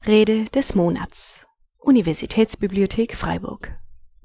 Rede des Monats. Universitätsbibliothek Freiburg.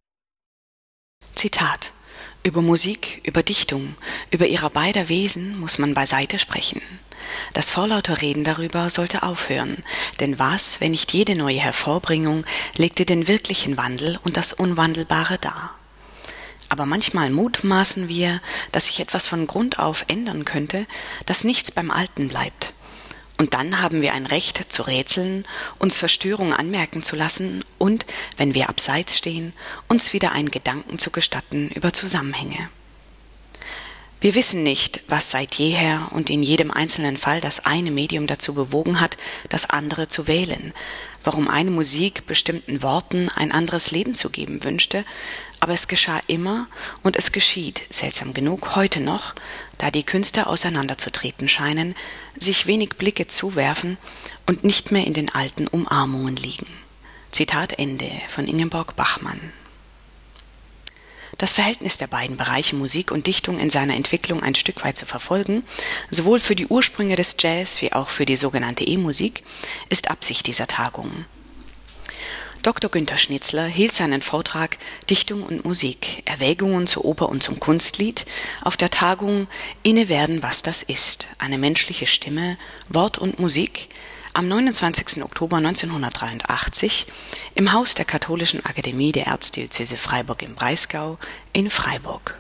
Zitat: Über Musik, über Dichtung, über ihrer beider Wesen muss man beiseite sprechen. Das vorlaute Reden darüber sollte aufhören, denn was, wenn nicht jede neue Hervorbringung, legte den wirklichen Wandel und das Unwandelbare dar. Aber manchmal mutmaßen wir, dass sich etwas von Grund auf ändern könnte, dass nichts beim Alten bleibt. Und dann haben wir ein Recht zu rätseln, uns Verstörungen anmerken zu lassen und, wenn wir abseits stehen, uns wieder einen Gedanken zu gestatten über Zusammenhänge. Wir wissen nicht, was seit jeher und in jedem einzelnen Fall das eine Medium dazu bewogen hat, das andere zu wählen, warum eine Musik bestimmten Worten ein anderes Leben zu geben wünschte, aber es geschah immer und es geschieht, seltsam genug, heute noch, da die Künste auseinanderzutreten scheinen, sich wenig Blicke zuwerfen und nicht mehr in den alten Umarmungen liegen. Zitat Ende von Ingeborg Bachmann. Das Verhältnis der beiden Bereiche Musik und Dichtung in seiner Entwicklung ein Stück weit zu verfolgen, sowohl für die Ursprünge des Jazz wie auch für die sogenannte E-Musik, ist Absicht dieser Tagung. Dr. Günther Schnitzler hielt seinen Vortrag Dichtung und Musik, Erwägungen zur Oper und zum Kunstlied auf der Tagung Inne werden, was das ist, eine menschliche Stimme, Wort und Musik am 29. Oktober 1983 im Haus der Katholischen Akademie der Erzdiözese Freiburg im Breisgau in Freiburg.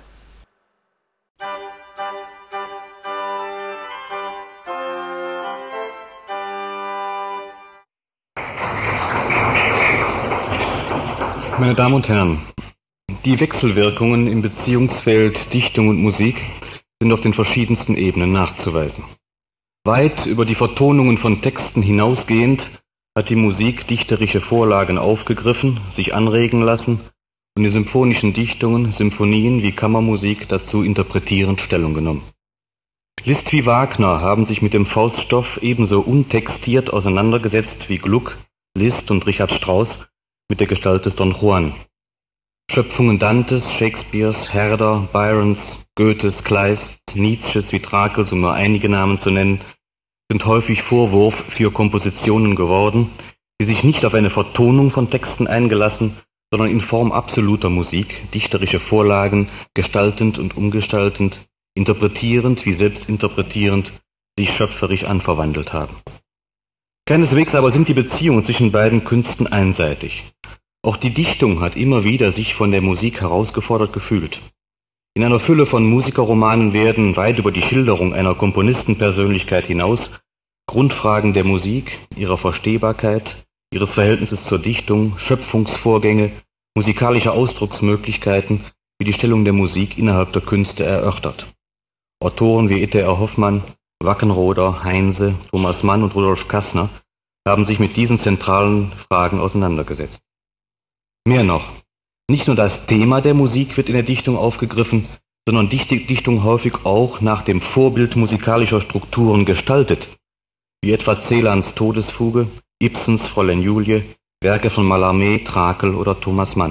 Meine Damen und Herren, die Wechselwirkungen im Beziehungsfeld Dichtung und Musik sind auf den verschiedensten Ebenen nachzuweisen. Weit über die Vertonungen von Texten hinausgehend hat die Musik dichterische Vorlagen aufgegriffen, sich anregen lassen und in symphonischen Dichtungen, Symphonien wie Kammermusik dazu interpretierend Stellung genommen. Liszt wie Wagner haben sich mit dem Fauststoff ebenso untextiert auseinandergesetzt wie Gluck, Liszt und Richard Strauss mit der Gestalt des Don Juan. Schöpfungen Dantes, Shakespeares, Herder, Byrons, Goethes, Kleists, Nietzsches wie Trakls, um nur einige Namen zu nennen, sind häufig Vorwurf für Kompositionen geworden, die sich nicht auf eine Vertonung von Texten eingelassen, sondern in Form absoluter Musik, dichterische Vorlagen, gestaltend und umgestaltend, interpretierend wie selbstinterpretierend, sich schöpferisch anverwandelt haben. Keineswegs aber sind die Beziehungen zwischen beiden Künsten einseitig. Auch die Dichtung hat immer wieder sich von der Musik herausgefordert gefühlt. In einer Fülle von Musikerromanen werden, weit über die Schilderung einer Komponistenpersönlichkeit hinaus, Grundfragen der Musik, ihrer Verstehbarkeit, ihres Verhältnisses zur Dichtung, Schöpfungsvorgänge, musikalische Ausdrucksmöglichkeiten wie die Stellung der Musik innerhalb der Künste erörtert. Autoren wie E.T.R. Hoffmann, Wackenroder, Heinse, Thomas Mann und Rudolf Kassner haben sich mit diesen zentralen Fragen auseinandergesetzt. Mehr noch, nicht nur das Thema der Musik wird in der Dichtung aufgegriffen, sondern Dichtung häufig auch nach dem Vorbild musikalischer Strukturen gestaltet, wie etwa Celans Todesfuge, Ibsens Fräulein Julie, Werke von Mallarmé, Trakel oder Thomas Mann.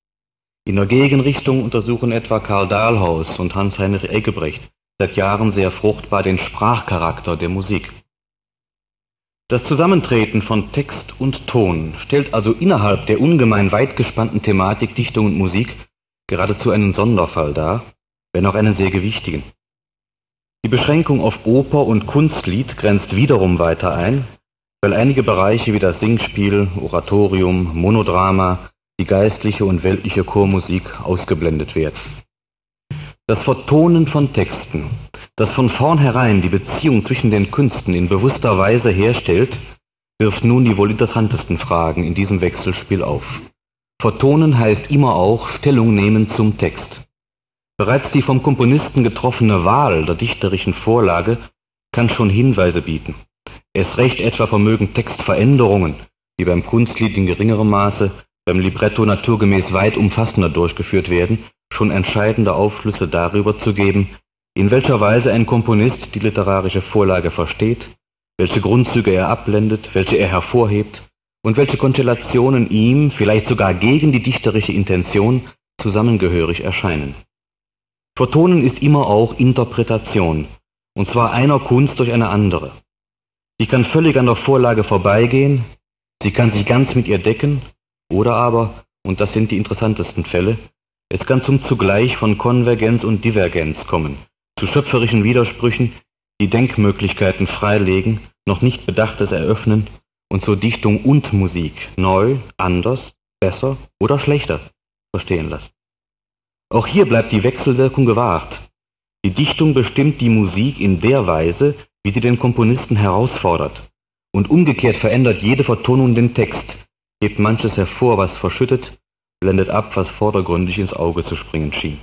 In der Gegenrichtung untersuchen etwa Karl Dahlhaus und Hans-Heinrich Eggebrecht seit Jahren sehr fruchtbar den Sprachcharakter der Musik. Das Zusammentreten von Text und Ton stellt also innerhalb der ungemein weit gespannten Thematik Dichtung und Musik geradezu einen Sonderfall dar, wenn auch einen sehr gewichtigen. Die Beschränkung auf Oper und Kunstlied grenzt wiederum weiter ein, weil einige Bereiche wie das Singspiel, Oratorium, Monodrama, die geistliche und weltliche Chormusik ausgeblendet werden. Das Vertonen von Texten, das von vornherein die Beziehung zwischen den Künsten in bewusster Weise herstellt, wirft nun die wohl interessantesten Fragen in diesem Wechselspiel auf. Vertonen heißt immer auch Stellung nehmen zum Text. Bereits die vom Komponisten getroffene Wahl der dichterischen Vorlage kann schon Hinweise bieten. Erst recht etwa vermögen Textveränderungen, die beim Kunstlied in geringerem Maße, beim Libretto naturgemäß weit umfassender durchgeführt werden, schon entscheidende Aufschlüsse darüber zu geben, in welcher Weise ein Komponist die literarische Vorlage versteht, welche Grundzüge er abblendet, welche er hervorhebt und welche Konstellationen ihm, vielleicht sogar gegen die dichterische Intention, zusammengehörig erscheinen. Vertonen ist immer auch Interpretation, und zwar einer Kunst durch eine andere. Sie kann völlig an der Vorlage vorbeigehen, Sie kann sich ganz mit ihr decken, oder aber, und das sind die interessantesten Fälle, es kann zum Zugleich von Konvergenz und Divergenz kommen, zu schöpferischen Widersprüchen, die Denkmöglichkeiten freilegen, noch nicht Bedachtes eröffnen und so Dichtung und Musik neu, anders, besser oder schlechter verstehen lassen. Auch hier bleibt die Wechselwirkung gewahrt. Die Dichtung bestimmt die Musik in der Weise, wie sie den Komponisten herausfordert. Und umgekehrt verändert jede Vertonung den Text, hebt manches hervor, was verschüttet, blendet ab, was vordergründig ins Auge zu springen schien.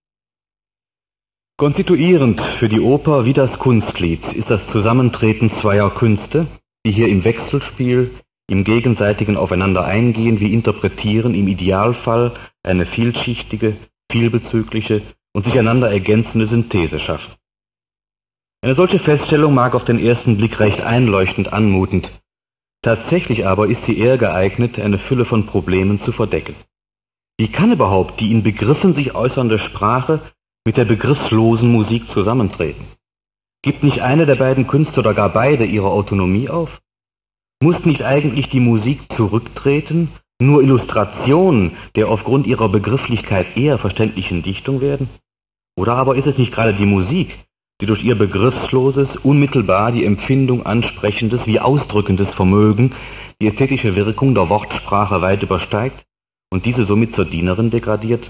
Konstituierend für die Oper wie das Kunstlied ist das Zusammentreten zweier Künste, die hier im Wechselspiel, im gegenseitigen Aufeinander-Eingehen wie interpretieren, im Idealfall eine vielschichtige, vielbezügliche und sich einander ergänzende Synthese schaffen. Eine solche Feststellung mag auf den ersten Blick recht einleuchtend anmutend. Tatsächlich aber ist sie eher geeignet, eine Fülle von Problemen zu verdecken. Wie kann überhaupt die in Begriffen sich äußernde Sprache mit der begriffslosen Musik zusammentreten? Gibt nicht eine der beiden Künste oder gar beide ihre Autonomie auf? Muss nicht eigentlich die Musik zurücktreten, nur Illustration der aufgrund ihrer Begrifflichkeit eher verständlichen Dichtung werden? Oder aber ist es nicht gerade die Musik, die durch ihr begriffsloses, unmittelbar die Empfindung ansprechendes wie ausdrückendes Vermögen die ästhetische Wirkung der Wortsprache weit übersteigt und diese somit zur Dienerin degradiert?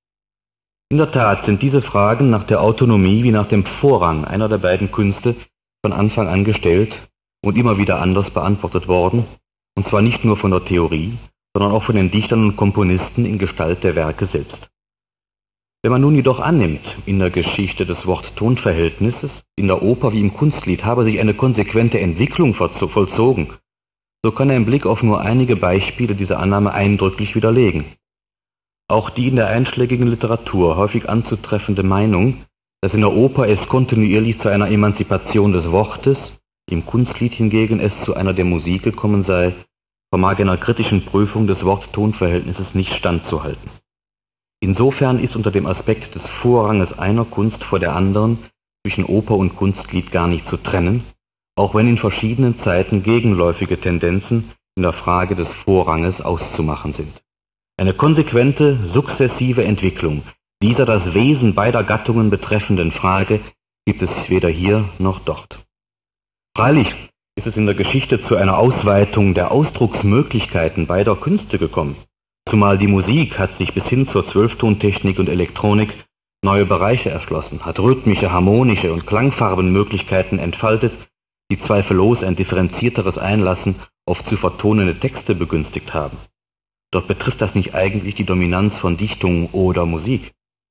In der Tat sind diese Fragen nach der Autonomie wie nach dem Vorrang einer der beiden Künste von Anfang an gestellt und immer wieder anders beantwortet worden, und zwar nicht nur von der Theorie, sondern auch von den Dichtern und Komponisten in Gestalt der Werke selbst. Wenn man nun jedoch annimmt, in der Geschichte des Wort-Ton-Verhältnisses, in der Oper wie im Kunstlied habe sich eine konsequente Entwicklung vollzogen, so kann ein Blick auf nur einige Beispiele diese Annahme eindrücklich widerlegen. Auch die in der einschlägigen Literatur häufig anzutreffende Meinung, dass in der Oper es kontinuierlich zu einer Emanzipation des Wortes, im Kunstlied hingegen es zu einer der Musik gekommen sei, vermag einer kritischen Prüfung des Wort-Ton-Verhältnisses nicht standzuhalten. Insofern ist unter dem Aspekt des Vorranges einer Kunst vor der anderen zwischen Oper und Kunstlied gar nicht zu trennen, auch wenn in verschiedenen Zeiten gegenläufige Tendenzen in der Frage des Vorranges auszumachen sind. Eine konsequente, sukzessive Entwicklung dieser das Wesen beider Gattungen betreffenden Frage gibt es weder hier noch dort. Freilich ist es in der Geschichte zu einer Ausweitung der Ausdrucksmöglichkeiten beider Künste gekommen, zumal die Musik hat sich bis hin zur Zwölftontechnik und Elektronik neue Bereiche erschlossen, hat rhythmische, harmonische und Klangfarbenmöglichkeiten entfaltet, die zweifellos ein differenzierteres Einlassen auf zu vertonende Texte begünstigt haben. Doch betrifft das nicht eigentlich die Dominanz von Dichtung oder Musik?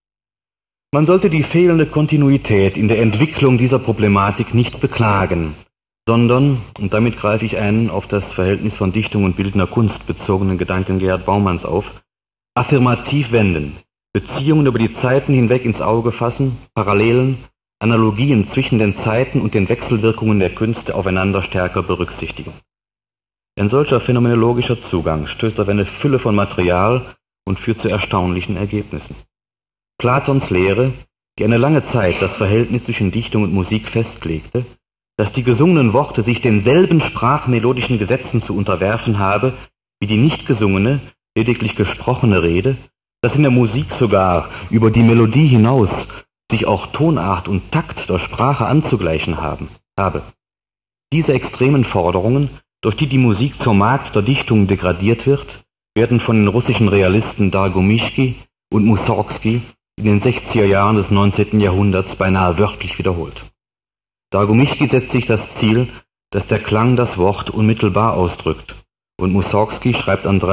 Man sollte die fehlende Kontinuität in der Entwicklung dieser Problematik nicht beklagen, sondern, und damit greife ich einen auf das Verhältnis von Dichtung und bildender Kunst bezogenen Gedanken Gerhard Baumanns auf, affirmativ wenden, Beziehungen über die Zeiten hinweg ins Auge fassen, Parallelen, Analogien zwischen den Zeiten und den Wechselwirkungen der Künste aufeinander stärker berücksichtigen. Ein solcher phänomenologischer Zugang stößt auf eine Fülle von Material und führt zu erstaunlichen Ergebnissen. Platons Lehre, die eine lange Zeit das Verhältnis zwischen Dichtung und Musik festlegte, dass die gesungenen Worte sich denselben sprachmelodischen Gesetzen zu unterwerfen habe, wie die nicht gesungene, lediglich gesprochene Rede, dass in der Musik sogar über die Melodie hinaus sich auch Tonart und Takt der Sprache anzugleichen habe. Diese extremen Forderungen, durch die die Musik zur Magd der Dichtung degradiert wird, werden von den russischen Realisten Dargomischki und Mussorgsky in den 60er Jahren des 19. Jahrhunderts beinahe wörtlich wiederholt. Dargomischki setzt sich das Ziel, dass der Klang das Wort unmittelbar ausdrückt, und Mussorgsky schreibt am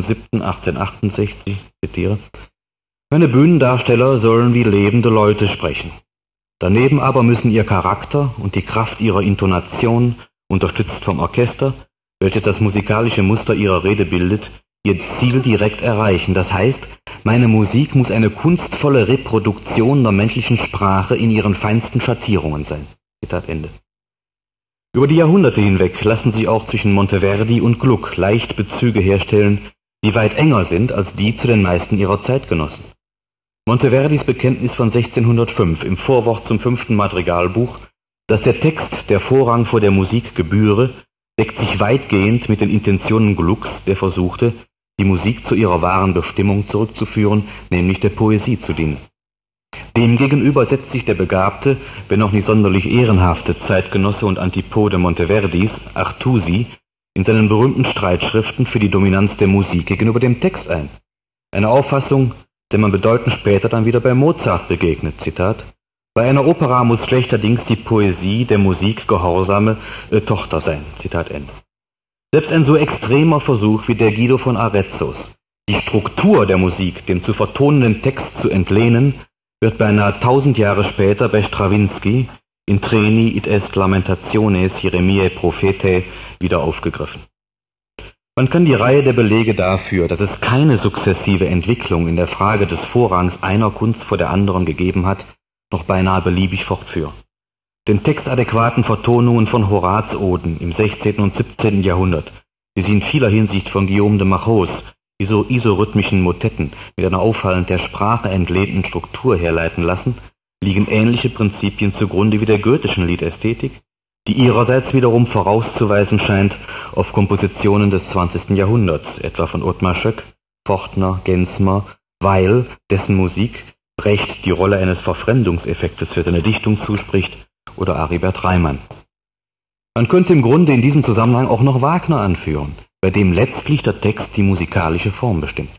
30.07.1868, zitiere, meine Bühnendarsteller sollen wie lebende Leute sprechen. Daneben aber müssen ihr Charakter und die Kraft ihrer Intonation, unterstützt vom Orchester, welches das musikalische Muster ihrer Rede bildet, ihr Ziel direkt erreichen. Das heißt, meine Musik muss eine kunstvolle Reproduktion der menschlichen Sprache in ihren feinsten Schattierungen sein. Zitat Ende. Über die Jahrhunderte hinweg lassen sich auch zwischen Monteverdi und Gluck leicht Bezüge herstellen, die weit enger sind als die zu den meisten ihrer Zeitgenossen. Monteverdis Bekenntnis von 1605 im Vorwort zum 5. Madrigalbuch, dass der Text der Vorrang vor der Musik gebühre, deckt sich weitgehend mit den Intentionen Glucks, der versuchte, die Musik zu ihrer wahren Bestimmung zurückzuführen, nämlich der Poesie zu dienen. Demgegenüber setzt sich der begabte, wenn auch nicht sonderlich ehrenhafte Zeitgenosse und Antipode Monteverdis, Artusi, in seinen berühmten Streitschriften für die Dominanz der Musik gegenüber dem Text ein. Eine Auffassung, der man bedeutend später dann wieder bei Mozart begegnet. Zitat: Bei einer Opera muss schlechterdings die Poesie der Musik gehorsame Tochter sein. Zitat Ende. Selbst ein so extremer Versuch wie der Guido von Arezzos, die Struktur der Musik dem zu vertonenden Text zu entlehnen, wird beinahe 1000 Jahre später bei Strawinsky in Treni id est lamentationes Jeremiae prophetae wieder aufgegriffen. Man kann die Reihe der Belege dafür, dass es keine sukzessive Entwicklung in der Frage des Vorrangs einer Kunst vor der anderen gegeben hat, noch beinahe beliebig fortführen. Den textadäquaten Vertonungen von Horaz-Oden im 16. und 17. Jahrhundert, wie sie in vieler Hinsicht von Guillaume de Machos, isorhythmischen Motetten mit einer auffallend der Sprache entlehnten Struktur herleiten lassen, liegen ähnliche Prinzipien zugrunde wie der goethischen Liedästhetik, die ihrerseits wiederum vorauszuweisen scheint auf Kompositionen des 20. Jahrhunderts, etwa von Othmar Schoeck, Fortner, Gensmer, Weil, dessen Musik Brecht die Rolle eines Verfremdungseffektes für seine Dichtung zuspricht, oder Aribert Reimann. Man könnte im Grunde in diesem Zusammenhang auch noch Wagner anführen, bei dem letztlich der Text die musikalische Form bestimmt.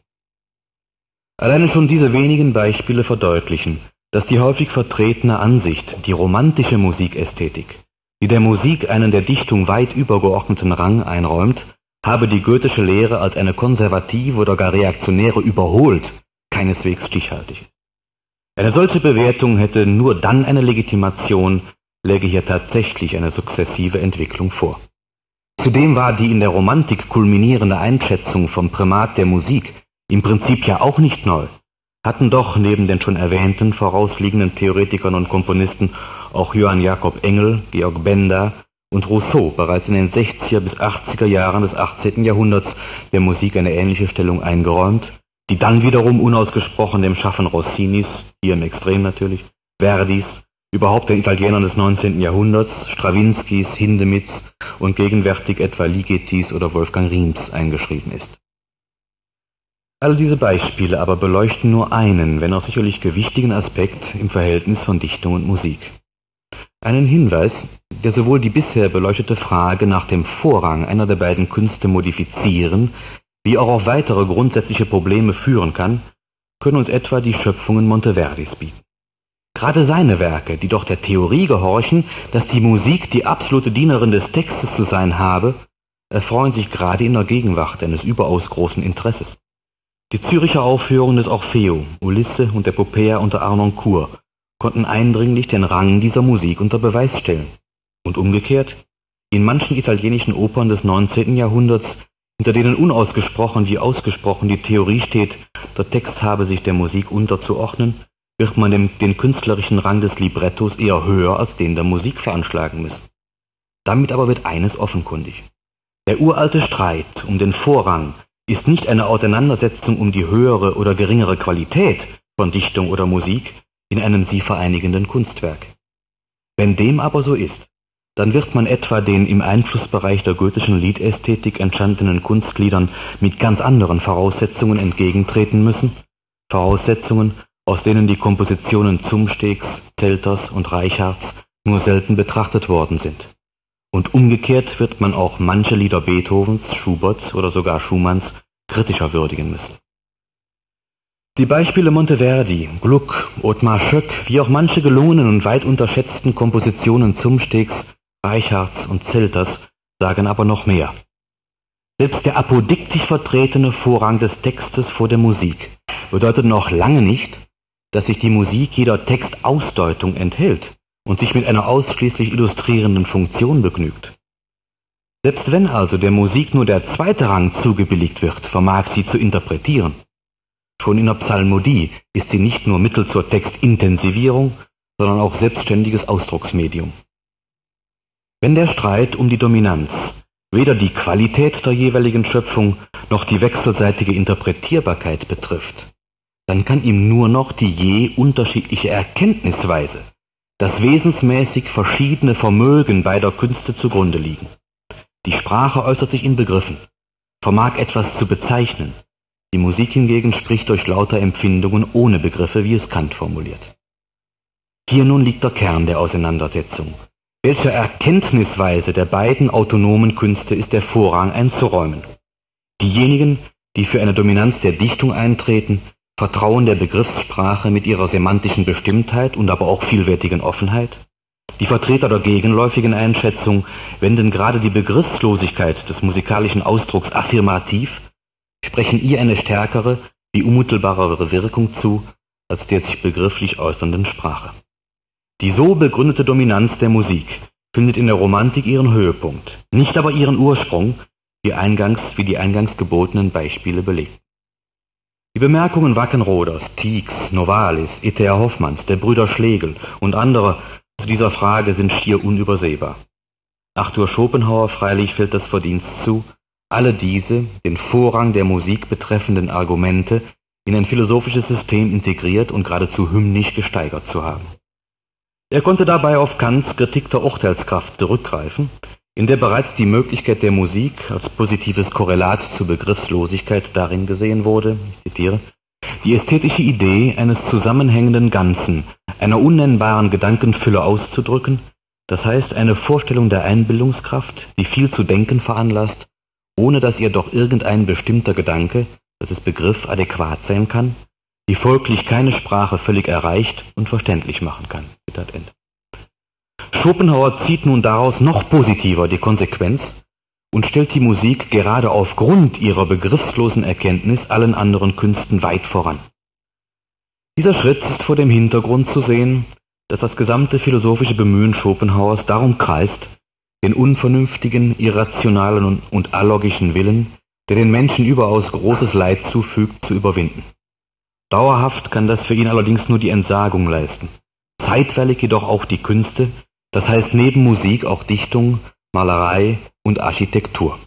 Alleine schon diese wenigen Beispiele verdeutlichen, dass die häufig vertretene Ansicht, die romantische Musikästhetik, die der Musik einen der Dichtung weit übergeordneten Rang einräumt, habe die goethische Lehre als eine konservative oder gar reaktionäre überholt, keineswegs stichhaltig ist. Eine solche Bewertung hätte nur dann eine Legitimation, läge hier tatsächlich eine sukzessive Entwicklung vor. Zudem war die in der Romantik kulminierende Einschätzung vom Primat der Musik im Prinzip ja auch nicht neu, hatten doch neben den schon erwähnten vorausliegenden Theoretikern und Komponisten auch Johann Jakob Engel, Georg Benda und Rousseau bereits in den 60er bis 80er Jahren des 18. Jahrhunderts der Musik eine ähnliche Stellung eingeräumt, die dann wiederum unausgesprochen dem Schaffen Rossinis, hier im Extrem natürlich, Verdis, überhaupt den Italienern des 19. Jahrhunderts, Strawinskys, Hindemiths und gegenwärtig etwa Ligetis oder Wolfgang Riens eingeschrieben ist. All diese Beispiele aber beleuchten nur einen, wenn auch sicherlich gewichtigen Aspekt im Verhältnis von Dichtung und Musik. Einen Hinweis, der sowohl die bisher beleuchtete Frage nach dem Vorrang einer der beiden Künste modifizieren, wie auch auf weitere grundsätzliche Probleme führen kann, können uns etwa die Schöpfungen Monteverdis bieten. Gerade seine Werke, die doch der Theorie gehorchen, dass die Musik die absolute Dienerin des Textes zu sein habe, erfreuen sich gerade in der Gegenwart eines überaus großen Interesses. Die Züricher Aufführungen des Orfeo, Ulisse und der Popea unter Arnoncourt konnten eindringlich den Rang dieser Musik unter Beweis stellen. Und umgekehrt, in manchen italienischen Opern des 19. Jahrhunderts, hinter denen unausgesprochen wie ausgesprochen die Theorie steht, der Text habe sich der Musik unterzuordnen, wird man den künstlerischen Rang des Librettos eher höher als den der Musik veranschlagen müssen. Damit aber wird eines offenkundig. Der uralte Streit um den Vorrang ist nicht eine Auseinandersetzung um die höhere oder geringere Qualität von Dichtung oder Musik in einem sie vereinigenden Kunstwerk. Wenn dem aber so ist, dann wird man etwa den im Einflussbereich der goethischen Liedästhetik entstandenen Kunstgliedern mit ganz anderen Voraussetzungen entgegentreten müssen, Voraussetzungen, aus denen die Kompositionen Zumstegs, Zelters und Reichards nur selten betrachtet worden sind. Und umgekehrt wird man auch manche Lieder Beethovens, Schuberts oder sogar Schumanns kritischer würdigen müssen. Die Beispiele Monteverdi, Gluck, Othmar Schoeck, wie auch manche gelungenen und weit unterschätzten Kompositionen Zumstegs, Reichards und Zelters sagen aber noch mehr. Selbst der apodiktisch vertretene Vorrang des Textes vor der Musik bedeutet noch lange nicht, dass sich die Musik jeder Textausdeutung enthält und sich mit einer ausschließlich illustrierenden Funktion begnügt. Selbst wenn also der Musik nur der zweite Rang zugebilligt wird, vermag sie zu interpretieren. Schon in der Psalmodie ist sie nicht nur Mittel zur Textintensivierung, sondern auch selbstständiges Ausdrucksmedium. Wenn der Streit um die Dominanz weder die Qualität der jeweiligen Schöpfung noch die wechselseitige Interpretierbarkeit betrifft, dann kann ihm nur noch die je unterschiedliche Erkenntnisweise, das wesensmäßig verschiedene Vermögen beider Künste zugrunde liegen. Die Sprache äußert sich in Begriffen, vermag etwas zu bezeichnen. Die Musik hingegen spricht durch lauter Empfindungen ohne Begriffe, wie es Kant formuliert. Hier nun liegt der Kern der Auseinandersetzung. Welcher Erkenntnisweise der beiden autonomen Künste ist der Vorrang einzuräumen? Diejenigen, die für eine Dominanz der Dichtung eintreten, vertrauen der Begriffssprache mit ihrer semantischen Bestimmtheit und aber auch vielfältigen Offenheit. Die Vertreter der gegenläufigen Einschätzung wenden gerade die Begriffslosigkeit des musikalischen Ausdrucks affirmativ, sprechen ihr eine stärkere, wie unmittelbarere Wirkung zu, als der sich begrifflich äußernden Sprache. Die so begründete Dominanz der Musik findet in der Romantik ihren Höhepunkt, nicht aber ihren Ursprung, wie die eingangs gebotenen Beispiele belegen. Die Bemerkungen Wackenroders, Tiecks, Novalis, E.T.A. Hoffmanns, der Brüder Schlegel und anderer zu dieser Frage sind schier unübersehbar. Arthur Schopenhauer freilich fällt das Verdienst zu, alle diese, den Vorrang der Musik betreffenden Argumente in ein philosophisches System integriert und geradezu hymnisch gesteigert zu haben. Er konnte dabei auf Kants Kritik der Urteilskraft zurückgreifen, in der bereits die Möglichkeit der Musik als positives Korrelat zur Begriffslosigkeit darin gesehen wurde, ich zitiere, die ästhetische Idee eines zusammenhängenden Ganzen, einer unnennbaren Gedankenfülle auszudrücken, das heißt eine Vorstellung der Einbildungskraft, die viel zu denken veranlasst, ohne dass ihr doch irgendein bestimmter Gedanke, das ist Begriff, adäquat sein kann, die folglich keine Sprache völlig erreicht und verständlich machen kann. Zitat Ende. Schopenhauer zieht nun daraus noch positiver die Konsequenz und stellt die Musik gerade aufgrund ihrer begriffslosen Erkenntnis allen anderen Künsten weit voran. Dieser Schritt ist vor dem Hintergrund zu sehen, dass das gesamte philosophische Bemühen Schopenhauers darum kreist, den unvernünftigen, irrationalen und allogischen Willen, der den Menschen überaus großes Leid zufügt, zu überwinden. Dauerhaft kann das für ihn allerdings nur die Entsagung leisten, zeitweilig jedoch auch die Künste, das heißt neben Musik auch Dichtung, Malerei und Architektur.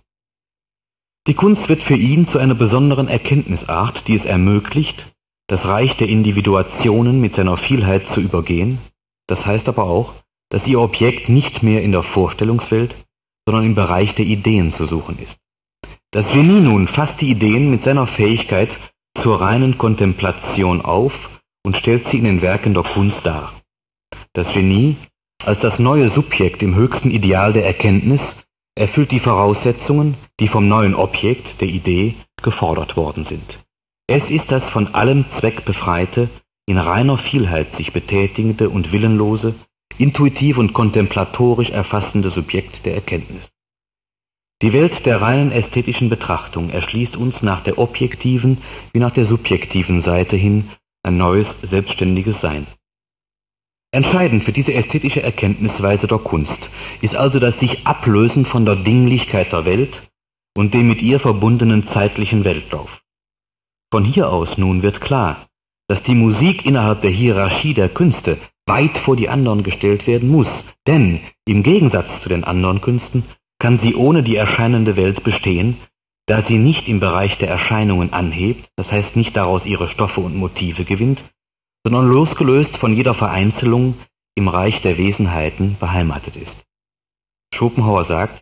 Die Kunst wird für ihn zu einer besonderen Erkenntnisart, die es ermöglicht, das Reich der Individuationen mit seiner Vielheit zu übergehen, das heißt aber auch, dass ihr Objekt nicht mehr in der Vorstellungswelt, sondern im Bereich der Ideen zu suchen ist. Das Genie nun fasst die Ideen mit seiner Fähigkeit zur reinen Kontemplation auf und stellt sie in den Werken der Kunst dar. Das Genie, als das neue Subjekt im höchsten Ideal der Erkenntnis, erfüllt die Voraussetzungen, die vom neuen Objekt, der Idee, gefordert worden sind. Es ist das von allem Zweck befreite, in reiner Vielheit sich betätigende und willenlose, intuitiv und kontemplatorisch erfassende Subjekt der Erkenntnis. Die Welt der reinen ästhetischen Betrachtung erschließt uns nach der objektiven wie nach der subjektiven Seite hin ein neues, selbstständiges Sein. Entscheidend für diese ästhetische Erkenntnisweise der Kunst ist also das sich Ablösen von der Dinglichkeit der Welt und dem mit ihr verbundenen zeitlichen Weltlauf. Von hier aus nun wird klar, dass die Musik innerhalb der Hierarchie der Künste weit vor die anderen gestellt werden muss, denn im Gegensatz zu den anderen Künsten kann sie ohne die erscheinende Welt bestehen, da sie nicht im Bereich der Erscheinungen anhebt, das heißt nicht daraus ihre Stoffe und Motive gewinnt, sondern losgelöst von jeder Vereinzelung im Reich der Wesenheiten beheimatet ist. Schopenhauer sagt,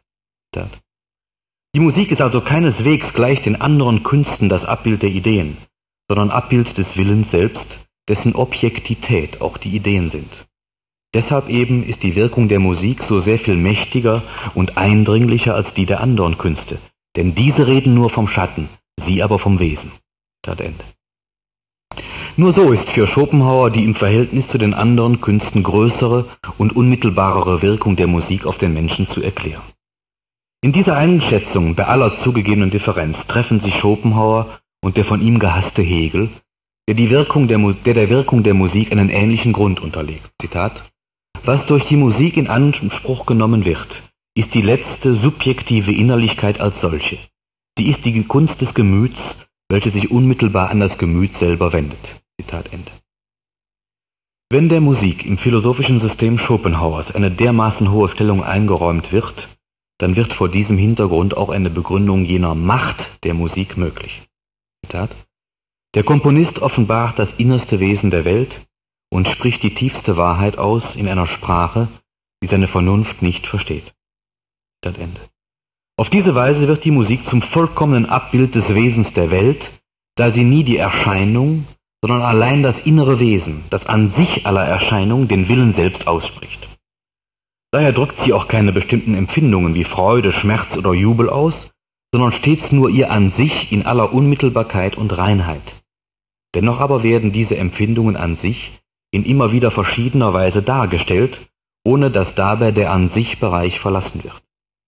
die Musik ist also keineswegs gleich den anderen Künsten das Abbild der Ideen, sondern Abbild des Willens selbst, dessen Objektität auch die Ideen sind. Deshalb eben ist die Wirkung der Musik so sehr viel mächtiger und eindringlicher als die der anderen Künste, denn diese reden nur vom Schatten, sie aber vom Wesen. Ende. Nur so ist für Schopenhauer die im Verhältnis zu den anderen Künsten größere und unmittelbarere Wirkung der Musik auf den Menschen zu erklären. In dieser Einschätzung bei aller zugegebenen Differenz treffen sich Schopenhauer und der von ihm gehasste Hegel, der der Wirkung der Musik einen ähnlichen Grund unterlegt. Zitat: Was durch die Musik in Anspruch genommen wird, ist die letzte subjektive Innerlichkeit als solche. Sie ist die Kunst des Gemüts, welche sich unmittelbar an das Gemüt selber wendet. Zitat Ende. Wenn der Musik im philosophischen System Schopenhauers eine dermaßen hohe Stellung eingeräumt wird, dann wird vor diesem Hintergrund auch eine Begründung jener Macht der Musik möglich. Zitat: Der Komponist offenbart das innerste Wesen der Welt und spricht die tiefste Wahrheit aus in einer Sprache, die seine Vernunft nicht versteht. Zitat Ende. Auf diese Weise wird die Musik zum vollkommenen Abbild des Wesens der Welt, da sie nie die Erscheinung, sondern allein das innere Wesen, das an sich aller Erscheinungen den Willen selbst ausspricht. Daher drückt sie auch keine bestimmten Empfindungen wie Freude, Schmerz oder Jubel aus, sondern stets nur ihr an sich in aller Unmittelbarkeit und Reinheit. Dennoch aber werden diese Empfindungen an sich in immer wieder verschiedener Weise dargestellt, ohne dass dabei der an sich Bereich verlassen wird.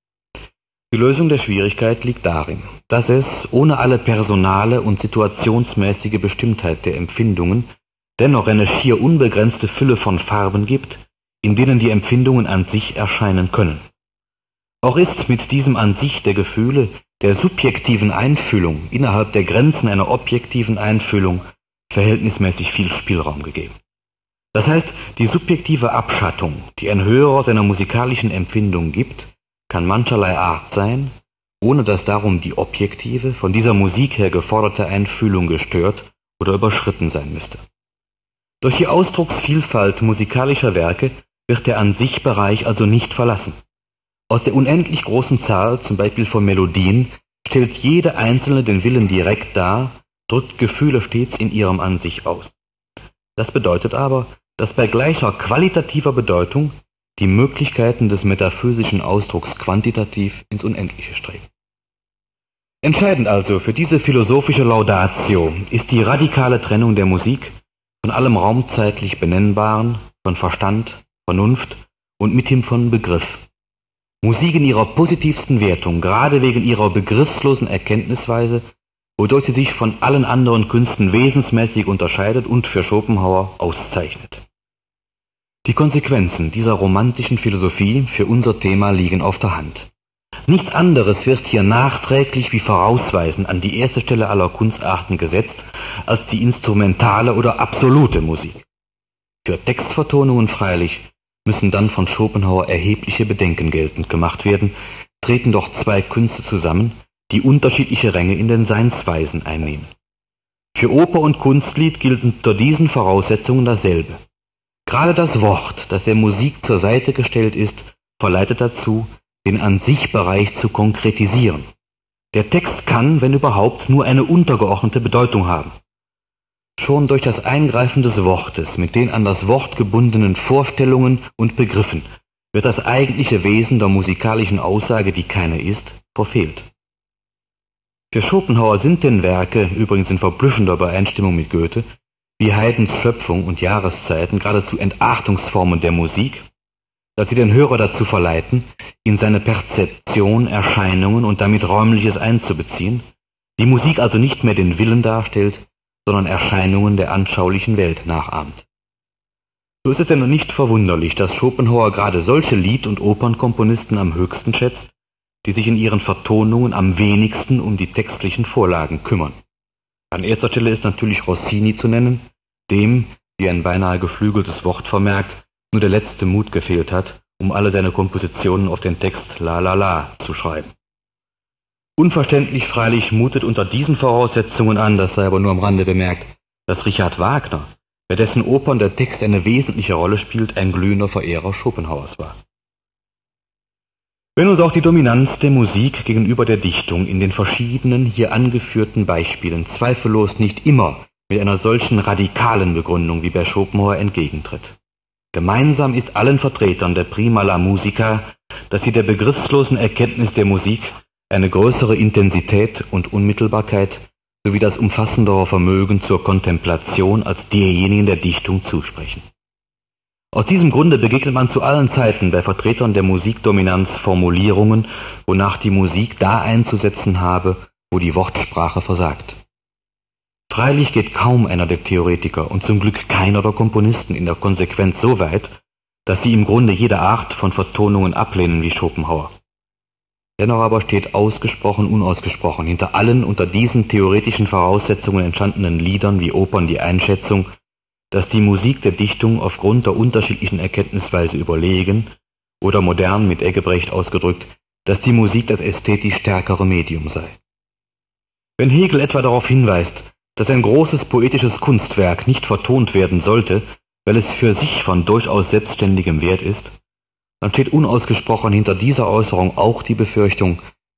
Die Lösung der Schwierigkeit liegt darin, dass es, ohne alle personale und situationsmäßige Bestimmtheit der Empfindungen, dennoch eine schier unbegrenzte Fülle von Farben gibt, in denen die Empfindungen an sich erscheinen können. Auch ist mit diesem an sich der Gefühle, der subjektiven Einfühlung innerhalb der Grenzen einer objektiven Einfühlung verhältnismäßig viel Spielraum gegeben. Das heißt, die subjektive Abschattung, die ein Hörer seiner musikalischen Empfindung gibt, kann mancherlei Art sein, ohne dass darum die objektive, von dieser Musik her geforderte Einfühlung gestört oder überschritten sein müsste. Durch die Ausdrucksvielfalt musikalischer Werke wird der An-sich-Bereich also nicht verlassen. Aus der unendlich großen Zahl, zum Beispiel von Melodien, stellt jede einzelne den Willen direkt dar, drückt Gefühle stets in ihrem An-sich aus. Das bedeutet aber, dass bei gleicher qualitativer Bedeutung die Möglichkeiten des metaphysischen Ausdrucks quantitativ ins Unendliche streben. Entscheidend also für diese philosophische Laudatio ist die radikale Trennung der Musik von allem raumzeitlich Benennbaren, von Verstand, Vernunft und mithin von Begriff. Musik in ihrer positivsten Wertung, gerade wegen ihrer begriffslosen Erkenntnisweise, wodurch sie sich von allen anderen Künsten wesensmäßig unterscheidet und für Schopenhauer auszeichnet. Die Konsequenzen dieser romantischen Philosophie für unser Thema liegen auf der Hand. Nichts anderes wird hier nachträglich wie vorausweisend an die erste Stelle aller Kunstarten gesetzt, als die instrumentale oder absolute Musik. Für Textvertonungen freilich müssen dann von Schopenhauer erhebliche Bedenken geltend gemacht werden, treten doch zwei Künste zusammen, die unterschiedliche Ränge in den Seinsweisen einnehmen. Für Oper und Kunstlied gilt unter diesen Voraussetzungen dasselbe. Gerade das Wort, das der Musik zur Seite gestellt ist, verleitet dazu, den An-sich-Bereich zu konkretisieren. Der Text kann, wenn überhaupt, nur eine untergeordnete Bedeutung haben. Schon durch das Eingreifen des Wortes mit den an das Wort gebundenen Vorstellungen und Begriffen wird das eigentliche Wesen der musikalischen Aussage, die keine ist, verfehlt. Für Schopenhauer sind denn Werke, übrigens in verblüffender Übereinstimmung mit Goethe, wie Haydns Schöpfung und Jahreszeiten geradezu Entachtungsformen der Musik, dass sie den Hörer dazu verleiten, in seine Perzeption Erscheinungen und damit Räumliches einzubeziehen, die Musik also nicht mehr den Willen darstellt, sondern Erscheinungen der anschaulichen Welt nachahmt. So ist es denn nicht verwunderlich, dass Schopenhauer gerade solche Lied- und Opernkomponisten am höchsten schätzt, die sich in ihren Vertonungen am wenigsten um die textlichen Vorlagen kümmern. An erster Stelle ist natürlich Rossini zu nennen, dem, wie ein beinahe geflügeltes Wort vermerkt, nur der letzte Mut gefehlt hat, um alle seine Kompositionen auf den Text La La La zu schreiben. Unverständlich freilich mutet unter diesen Voraussetzungen an, das sei aber nur am Rande bemerkt, dass Richard Wagner, bei dessen Opern der Text eine wesentliche Rolle spielt, ein glühender Verehrer Schopenhauers war. Wenn uns auch die Dominanz der Musik gegenüber der Dichtung in den verschiedenen hier angeführten Beispielen zweifellos nicht immer mit einer solchen radikalen Begründung wie bei Schopenhauer entgegentritt. Gemeinsam ist allen Vertretern der Prima la Musica, dass sie der begriffslosen Erkenntnis der Musik eine größere Intensität und Unmittelbarkeit sowie das umfassendere Vermögen zur Kontemplation als derjenigen der Dichtung zusprechen. Aus diesem Grunde begegnet man zu allen Zeiten bei Vertretern der Musikdominanz Formulierungen, wonach die Musik da einzusetzen habe, wo die Wortsprache versagt. Freilich geht kaum einer der Theoretiker und zum Glück keiner der Komponisten in der Konsequenz so weit, dass sie im Grunde jede Art von Vertonungen ablehnen wie Schopenhauer. Dennoch aber steht ausgesprochen unausgesprochen hinter allen unter diesen theoretischen Voraussetzungen entstandenen Liedern wie Opern die Einschätzung, dass die Musik der Dichtung aufgrund der unterschiedlichen Erkenntnisweise überlegen oder modern mit Eggebrecht ausgedrückt, dass die Musik das ästhetisch stärkere Medium sei. Wenn Hegel etwa darauf hinweist, dass ein großes poetisches Kunstwerk nicht vertont werden sollte, weil es für sich von durchaus selbstständigem Wert ist, dann steht unausgesprochen hinter dieser Äußerung auch die Befürchtung,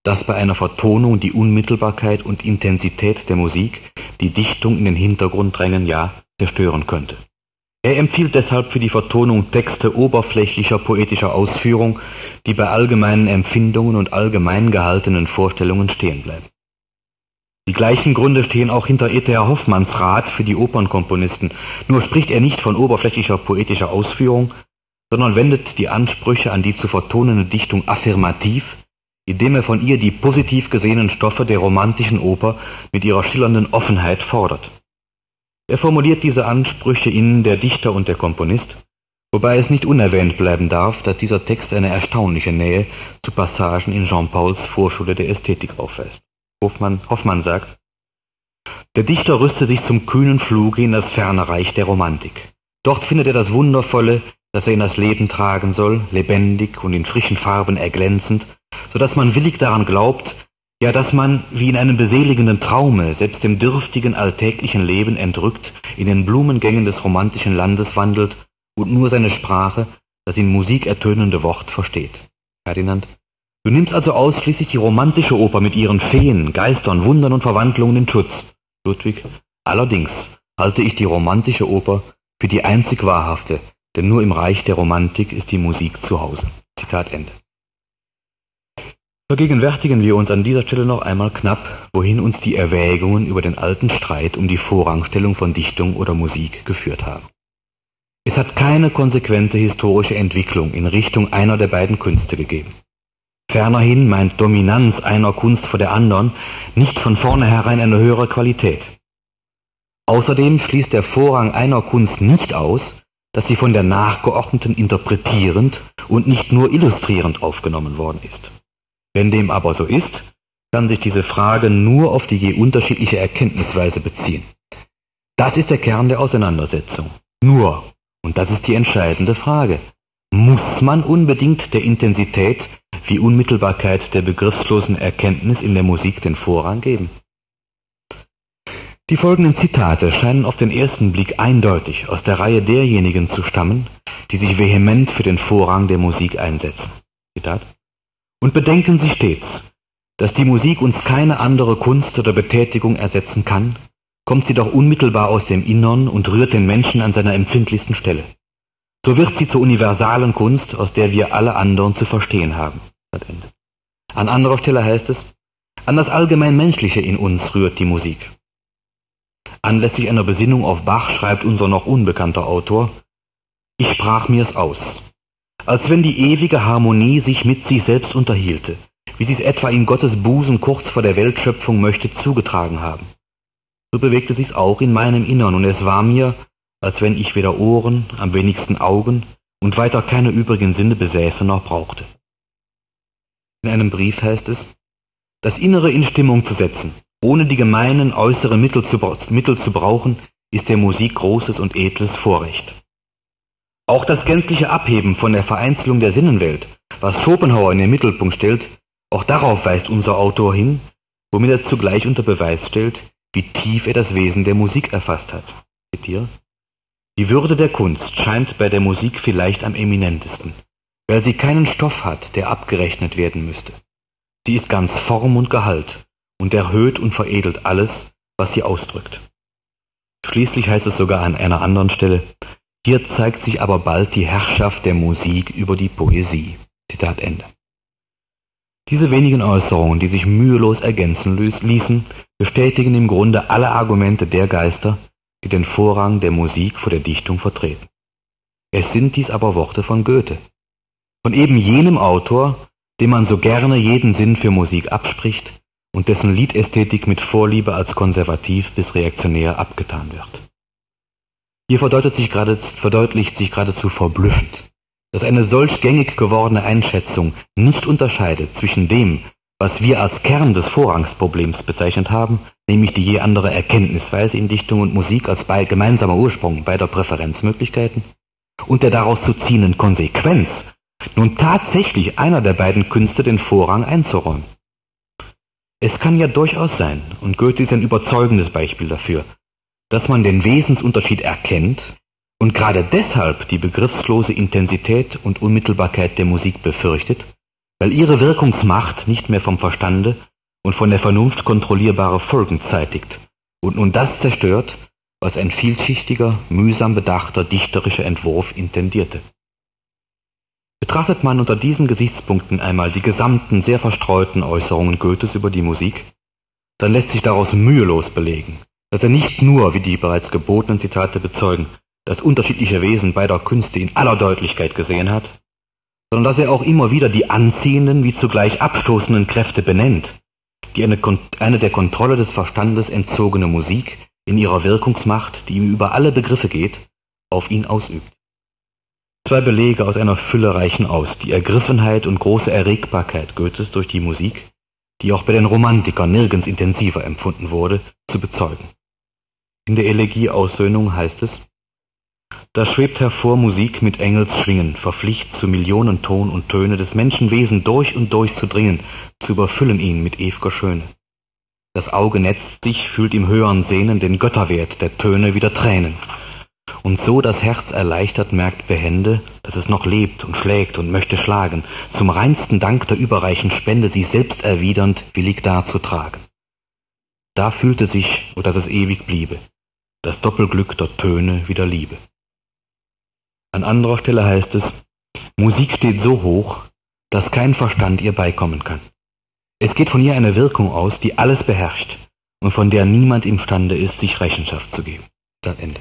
dass bei einer Vertonung die Unmittelbarkeit und Intensität der Musik die Dichtung in den Hintergrund drängen, ja zerstören könnte. Er empfiehlt deshalb für die Vertonung Texte oberflächlicher poetischer Ausführung, die bei allgemeinen Empfindungen und allgemein gehaltenen Vorstellungen stehen bleiben. Die gleichen Gründe stehen auch hinter E.T.H. Hoffmanns Rat für die Opernkomponisten, nur spricht er nicht von oberflächlicher poetischer Ausführung, sondern wendet die Ansprüche an die zu vertonende Dichtung affirmativ, indem er von ihr die positiv gesehenen Stoffe der romantischen Oper mit ihrer schillernden Offenheit fordert. Er formuliert diese Ansprüche in Der Dichter und der Komponist, wobei es nicht unerwähnt bleiben darf, dass dieser Text eine erstaunliche Nähe zu Passagen in Jean Pauls Vorschule der Ästhetik aufweist. Hoffmann sagt, der Dichter rüste sich zum kühnen Fluge in das ferne Reich der Romantik. Dort findet er das Wundervolle, das er in das Leben tragen soll, lebendig und in frischen Farben erglänzend, so dass man willig daran glaubt, ja, dass man, wie in einem beseligenden Traume, selbst dem dürftigen alltäglichen Leben entrückt, in den Blumengängen des romantischen Landes wandelt und nur seine Sprache, das in Musik ertönende Wort versteht. Ferdinand: Du nimmst also ausschließlich die romantische Oper mit ihren Feen, Geistern, Wundern und Verwandlungen in Schutz. Ludwig: Allerdings halte ich die romantische Oper für die einzig wahrhafte, denn nur im Reich der Romantik ist die Musik zu Hause. Zitat Ende. Vergegenwärtigen wir uns an dieser Stelle noch einmal knapp, wohin uns die Erwägungen über den alten Streit um die Vorrangstellung von Dichtung oder Musik geführt haben. Es hat keine konsequente historische Entwicklung in Richtung einer der beiden Künste gegeben. Fernerhin meint Dominanz einer Kunst vor der anderen nicht von vornherein eine höhere Qualität. Außerdem schließt der Vorrang einer Kunst nicht aus, dass sie von der nachgeordneten interpretierend und nicht nur illustrierend aufgenommen worden ist. Wenn dem aber so ist, kann sich diese Frage nur auf die je unterschiedliche Erkenntnisweise beziehen. Das ist der Kern der Auseinandersetzung. Nur, und das ist die entscheidende Frage, muss man unbedingt der Intensität wie Unmittelbarkeit der begriffslosen Erkenntnis in der Musik den Vorrang geben? Die folgenden Zitate scheinen auf den ersten Blick eindeutig aus der Reihe derjenigen zu stammen, die sich vehement für den Vorrang der Musik einsetzen. Zitat: Und bedenken Sie stets, dass die Musik uns keine andere Kunst oder Betätigung ersetzen kann, kommt sie doch unmittelbar aus dem Innern und rührt den Menschen an seiner empfindlichsten Stelle. So wird sie zur universalen Kunst, aus der wir alle anderen zu verstehen haben. An anderer Stelle heißt es, an das allgemein Menschliche in uns rührt die Musik. Anlässlich einer Besinnung auf Bach schreibt unser noch unbekannter Autor, ich sprach mir's aus, als wenn die ewige Harmonie sich mit sich selbst unterhielte, wie sie es etwa in Gottes Busen kurz vor der Weltschöpfung möchte zugetragen haben. So bewegte sich's auch in meinem Innern, und es war mir, als wenn ich weder Ohren, am wenigsten Augen und weiter keine übrigen Sinne besäße noch brauchte. In einem Brief heißt es, das Innere in Stimmung zu setzen, ohne die gemeinen äußeren Mittel zu brauchen, ist der Musik großes und edles Vorrecht. Auch das gänzliche Abheben von der Vereinzelung der Sinnenwelt, was Schopenhauer in den Mittelpunkt stellt, auch darauf weist unser Autor hin, womit er zugleich unter Beweis stellt, wie tief er das Wesen der Musik erfasst hat. Zitiere: Die Würde der Kunst scheint bei der Musik vielleicht am eminentesten, weil sie keinen Stoff hat, der abgerechnet werden müsste. Sie ist ganz Form und Gehalt und erhöht und veredelt alles, was sie ausdrückt. Schließlich heißt es sogar an einer anderen Stelle, hier zeigt sich aber bald die Herrschaft der Musik über die Poesie. Zitat Ende. Diese wenigen Äußerungen, die sich mühelos ergänzen ließen, bestätigen im Grunde alle Argumente der Geister, die den Vorrang der Musik vor der Dichtung vertreten. Es sind dies aber Worte von Goethe, von eben jenem Autor, dem man so gerne jeden Sinn für Musik abspricht und dessen Liedästhetik mit Vorliebe als konservativ bis reaktionär abgetan wird. Hier verdeutlicht sich geradezu verblüffend, dass eine solch gängig gewordene Einschätzung nicht unterscheidet zwischen dem, was wir als Kern des Vorrangsproblems bezeichnet haben, nämlich die je andere Erkenntnisweise in Dichtung und Musik als gemeinsamer Ursprung beider Präferenzmöglichkeiten, und der daraus zu ziehenden Konsequenz, nun tatsächlich einer der beiden Künste den Vorrang einzuräumen. Es kann ja durchaus sein, und Goethe ist ein überzeugendes Beispiel dafür, dass man den Wesensunterschied erkennt und gerade deshalb die begriffslose Intensität und Unmittelbarkeit der Musik befürchtet, weil ihre Wirkungsmacht nicht mehr vom Verstande und von der Vernunft kontrollierbare Folgen zeitigt und nun das zerstört, was ein vielschichtiger, mühsam bedachter dichterischer Entwurf intendierte. Betrachtet man unter diesen Gesichtspunkten einmal die gesamten, sehr verstreuten Äußerungen Goethes über die Musik, dann lässt sich daraus mühelos belegen, dass er nicht nur, wie die bereits gebotenen Zitate bezeugen, das unterschiedliche Wesen beider Künste in aller Deutlichkeit gesehen hat, sondern dass er auch immer wieder die anziehenden wie zugleich abstoßenden Kräfte benennt, die eine der Kontrolle des Verstandes entzogene Musik in ihrer Wirkungsmacht, die ihm über alle Begriffe geht, auf ihn ausübt. Zwei Belege aus einer Fülle reichen aus, die Ergriffenheit und große Erregbarkeit Goethes durch die Musik, die auch bei den Romantikern nirgends intensiver empfunden wurde, zu bezeugen. In der Elegie Aussöhnung heißt es: Da schwebt hervor Musik mit Engelsschwingen, verpflicht zu Millionen Ton und Töne des Menschenwesen durch und durch zu dringen, zu überfüllen ihn mit ew'ger Schöne. Das Auge netzt sich, fühlt im höheren Sehnen den Götterwert der Töne wieder Tränen. Und so das Herz erleichtert merkt behende, dass es noch lebt und schlägt und möchte schlagen, zum reinsten Dank der überreichen Spende sich selbst erwidernd willig darzutragen. Da fühlte sich, o dass es ewig bliebe, das Doppelglück der Töne wieder Liebe. An anderer Stelle heißt es: Musik steht so hoch, dass kein Verstand ihr beikommen kann. Es geht von ihr eine Wirkung aus, die alles beherrscht und von der niemand imstande ist, sich Rechenschaft zu geben. Dann Ende.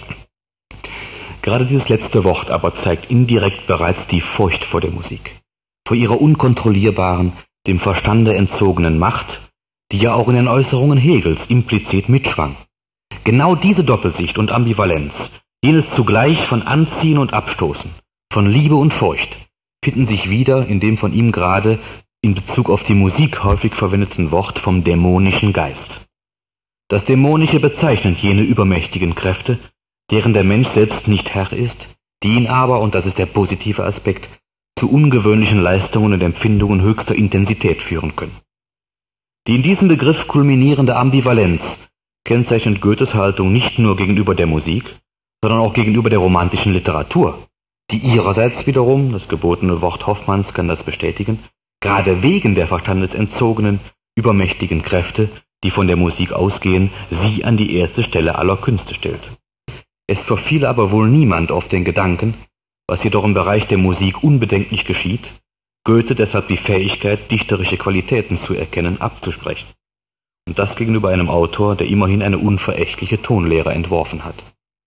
Gerade dieses letzte Wort aber zeigt indirekt bereits die Furcht vor der Musik, vor ihrer unkontrollierbaren, dem Verstande entzogenen Macht, die ja auch in den Äußerungen Hegels implizit mitschwang. Genau diese Doppelsicht und Ambivalenz, jenes zugleich von Anziehen und Abstoßen, von Liebe und Furcht, finden sich wieder in dem von ihm gerade in Bezug auf die Musik häufig verwendeten Wort vom dämonischen Geist. Das Dämonische bezeichnet jene übermächtigen Kräfte, deren der Mensch selbst nicht Herr ist, die ihn aber, und das ist der positive Aspekt, zu ungewöhnlichen Leistungen und Empfindungen höchster Intensität führen können. Die in diesem Begriff kulminierende Ambivalenz kennzeichnet Goethes Haltung nicht nur gegenüber der Musik, sondern auch gegenüber der romantischen Literatur, die ihrerseits wiederum, das gebotene Wort Hoffmanns kann das bestätigen, gerade wegen der verstandesentzogenen, übermächtigen Kräfte, die von der Musik ausgehen, sie an die erste Stelle aller Künste stellt. Es verfiele aber wohl niemand auf den Gedanken, was jedoch im Bereich der Musik unbedenklich geschieht, Goethe deshalb die Fähigkeit, dichterische Qualitäten zu erkennen, abzusprechen. Und das gegenüber einem Autor, der immerhin eine unverächtliche Tonlehre entworfen hat.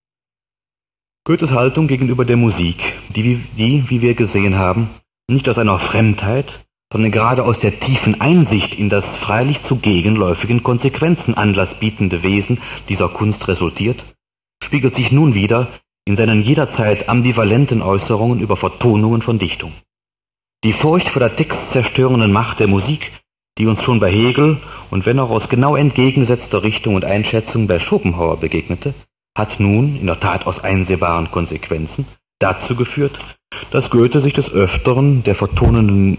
Goethes Haltung gegenüber der Musik, die, wie wir gesehen haben, nicht aus einer Fremdheit, sondern gerade aus der tiefen Einsicht in das freilich zu gegenläufigen Konsequenzen Anlass bietende Wesen dieser Kunst resultiert, spiegelt sich nun wieder in seinen jederzeit ambivalenten Äußerungen über Vertonungen von Dichtung. Die Furcht vor der textzerstörenden Macht der Musik, die uns schon bei Hegel und wenn auch aus genau entgegengesetzter Richtung und Einschätzung bei Schopenhauer begegnete, hat nun, in der Tat aus einsehbaren Konsequenzen, dazu geführt, dass Goethe des Öfteren der vertonenden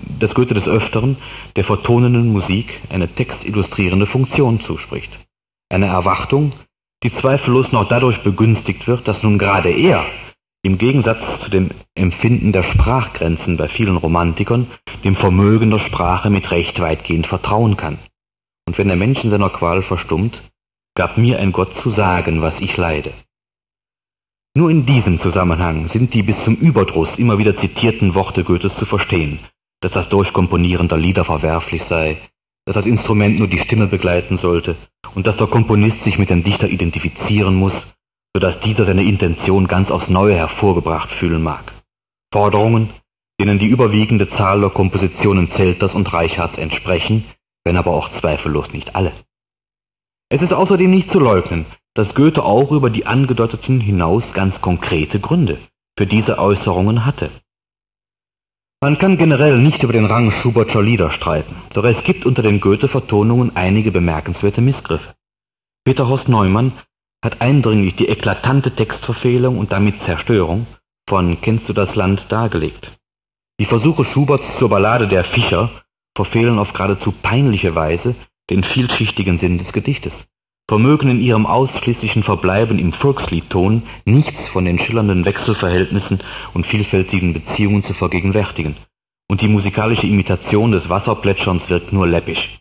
Musik eine textillustrierende Funktion zuspricht. Eine Erwartung, die zweifellos noch dadurch begünstigt wird, dass nun gerade er, im Gegensatz zu dem Empfinden der Sprachgrenzen bei vielen Romantikern, dem Vermögen der Sprache mit Recht weitgehend vertrauen kann. Und wenn der Mensch in seiner Qual verstummt, gab mir ein Gott zu sagen, was ich leide. Nur in diesem Zusammenhang sind die bis zum Überdruss immer wieder zitierten Worte Goethes zu verstehen, dass das Durchkomponieren der Lieder verwerflich sei, dass das Instrument nur die Stimme begleiten sollte und dass der Komponist sich mit dem Dichter identifizieren muss, sodass dieser seine Intention ganz aufs Neue hervorgebracht fühlen mag. Forderungen, denen die überwiegende Zahl der Kompositionen Zelters und Reichards entsprechen, wenn aber auch zweifellos nicht alle. Es ist außerdem nicht zu leugnen, dass Goethe auch über die angedeuteten hinaus ganz konkrete Gründe für diese Äußerungen hatte. Man kann generell nicht über den Rang Schubertscher Lieder streiten, doch es gibt unter den Goethe-Vertonungen einige bemerkenswerte Missgriffe. Peter Horst Neumann hat eindringlich die eklatante Textverfehlung und damit Zerstörung von »Kennst du das Land« dargelegt. Die Versuche Schuberts zur Ballade der Fischer verfehlen auf geradezu peinliche Weise den vielschichtigen Sinn des Gedichtes, vermögen in ihrem ausschließlichen Verbleiben im Volksliedton nichts von den schillernden Wechselverhältnissen und vielfältigen Beziehungen zu vergegenwärtigen und die musikalische Imitation des Wasserplätscherns wirkt nur läppisch.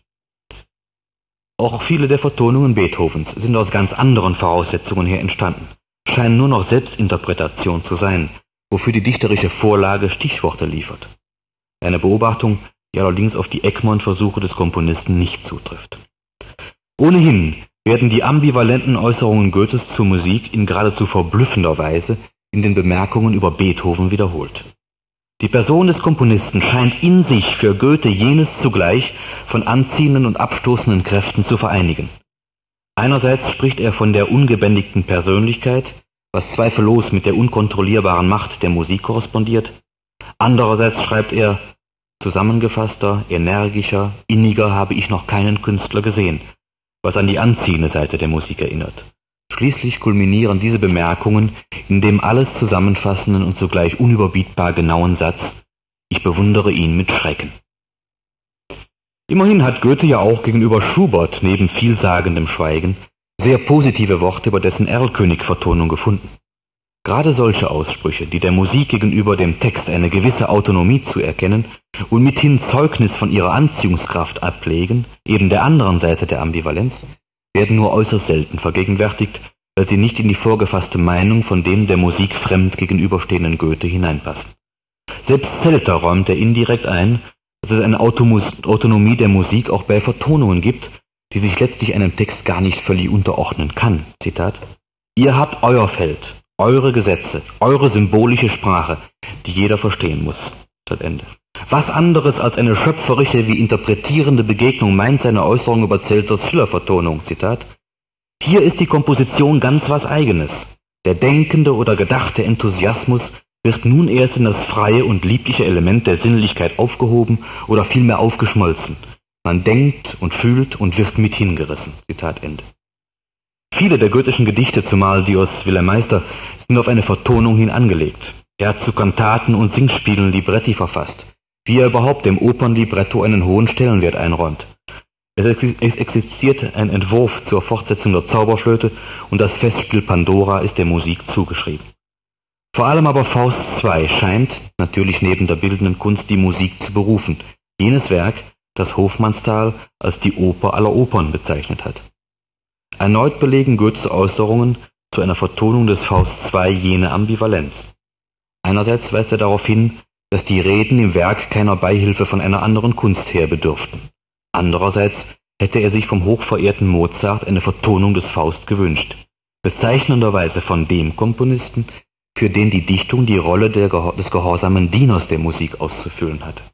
Auch viele der Vertonungen Beethovens sind aus ganz anderen Voraussetzungen her entstanden, scheinen nur noch Selbstinterpretation zu sein, wofür die dichterische Vorlage Stichworte liefert. Eine Beobachtung, die allerdings auf die Egmont-Versuche des Komponisten nicht zutrifft. Ohnehin werden die ambivalenten Äußerungen Goethes zur Musik in geradezu verblüffender Weise in den Bemerkungen über Beethoven wiederholt. Die Person des Komponisten scheint in sich für Goethe jenes zugleich von anziehenden und abstoßenden Kräften zu vereinigen. Einerseits spricht er von der ungebändigten Persönlichkeit, was zweifellos mit der unkontrollierbaren Macht der Musik korrespondiert. Andererseits schreibt er, zusammengefasster, energischer, inniger habe ich noch keinen Künstler gesehen, was an die anziehende Seite der Musik erinnert. Schließlich kulminieren diese Bemerkungen in dem alles zusammenfassenden und zugleich unüberbietbar genauen Satz: Ich bewundere ihn mit Schrecken. Immerhin hat Goethe ja auch gegenüber Schubert neben vielsagendem Schweigen sehr positive Worte über dessen Erlkönig-Vertonung gefunden. Gerade solche Aussprüche, die der Musik gegenüber dem Text eine gewisse Autonomie zuerkennen und mithin Zeugnis von ihrer Anziehungskraft ablegen, eben der anderen Seite der Ambivalenz, werden nur äußerst selten vergegenwärtigt, weil sie nicht in die vorgefasste Meinung von dem der Musik fremd gegenüberstehenden Goethe hineinpassen. Selbst Zelter räumt er indirekt ein, dass es eine Autonomie der Musik auch bei Vertonungen gibt, die sich letztlich einem Text gar nicht völlig unterordnen kann. Zitat: Ihr habt euer Feld, eure Gesetze, eure symbolische Sprache, die jeder verstehen muss. Ende. Was anderes als eine schöpferische wie interpretierende Begegnung meint seine Äußerung über Zelters Schiller-Vertonung. Zitat: Hier ist die Komposition ganz was Eigenes. Der denkende oder gedachte Enthusiasmus wird nun erst in das freie und liebliche Element der Sinnlichkeit aufgehoben oder vielmehr aufgeschmolzen. Man denkt und fühlt und wird mit hingerissen. Zitat Ende. Viele der goethischen Gedichte, zumal die aus Wilhelm Meister, sind auf eine Vertonung hin angelegt. Er hat zu Kantaten und Singspielen Libretti verfasst, wie er überhaupt dem Opernlibretto einen hohen Stellenwert einräumt. Es existiert ein Entwurf zur Fortsetzung der Zauberflöte und das Festspiel Pandora ist der Musik zugeschrieben. Vor allem aber Faust II scheint, natürlich neben der bildenden Kunst, die Musik zu berufen, jenes Werk, das Hofmannsthal als die Oper aller Opern bezeichnet hat. Erneut belegen Goethes Äußerungen zu einer Vertonung des Faust II jene Ambivalenz. Einerseits weist er darauf hin, dass die Reden im Werk keiner Beihilfe von einer anderen Kunst her bedürften. Andererseits hätte er sich vom hochverehrten Mozart eine Vertonung des Faust gewünscht, bezeichnenderweise von dem Komponisten, für den die Dichtung die Rolle des gehorsamen Dieners der Musik auszufüllen hatte.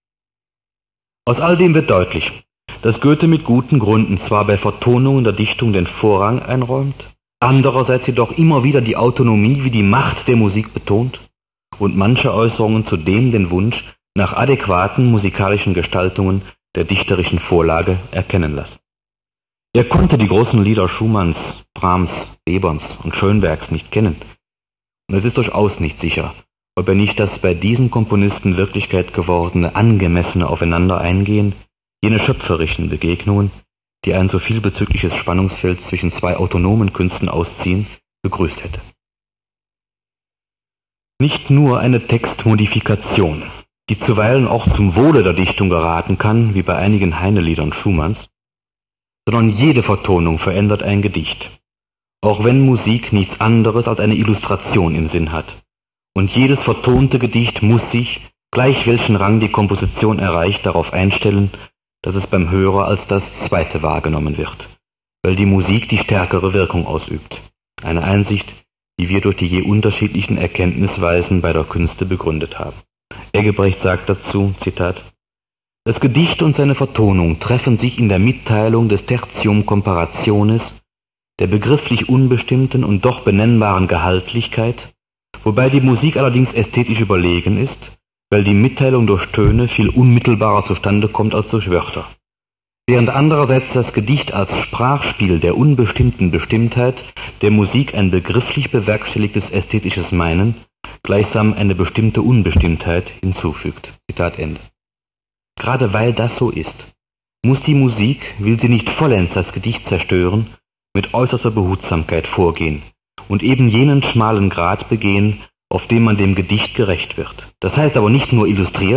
Aus all dem wird deutlich, dass Goethe mit guten Gründen zwar bei Vertonungen der Dichtung den Vorrang einräumt, andererseits jedoch immer wieder die Autonomie wie die Macht der Musik betont und manche Äußerungen zudem den Wunsch nach adäquaten musikalischen Gestaltungen der dichterischen Vorlage erkennen lassen. Er konnte die großen Lieder Schumanns, Brahms, Weberns und Schönbergs nicht kennen, und es ist durchaus nicht sicher, ob er nicht das bei diesen Komponisten Wirklichkeit gewordene angemessene Aufeinandereingehen, jene schöpferischen Begegnungen, die ein so vielbezügliches Spannungsfeld zwischen zwei autonomen Künsten ausziehen, begrüßt hätte. Nicht nur eine Textmodifikation, die zuweilen auch zum Wohle der Dichtung geraten kann, wie bei einigen Heine-Liedern Schumanns, sondern jede Vertonung verändert ein Gedicht, auch wenn Musik nichts anderes als eine Illustration im Sinn hat. Und jedes vertonte Gedicht muss sich, gleich welchen Rang die Komposition erreicht, darauf einstellen, dass es beim Hörer als das Zweite wahrgenommen wird, weil die Musik die stärkere Wirkung ausübt. Eine Einsicht, die wir durch die je unterschiedlichen Erkenntnisweisen bei der Künste begründet haben. Eggebrecht sagt dazu, Zitat: Das Gedicht und seine Vertonung treffen sich in der Mitteilung des Tertium Comparationis, der begrifflich unbestimmten und doch benennbaren Gehaltlichkeit, wobei die Musik allerdings ästhetisch überlegen ist, weil die Mitteilung durch Töne viel unmittelbarer zustande kommt als durch Wörter. Während andererseits das Gedicht als Sprachspiel der unbestimmten Bestimmtheit der Musik ein begrifflich bewerkstelligtes ästhetisches Meinen, gleichsam eine bestimmte Unbestimmtheit hinzufügt. Zitat Ende. Gerade weil das so ist, muss die Musik, will sie nicht vollends das Gedicht zerstören, mit äußerster Behutsamkeit vorgehen und eben jenen schmalen Grat begehen, auf dem man dem Gedicht gerecht wird. Das heißt aber nicht nur illustriert,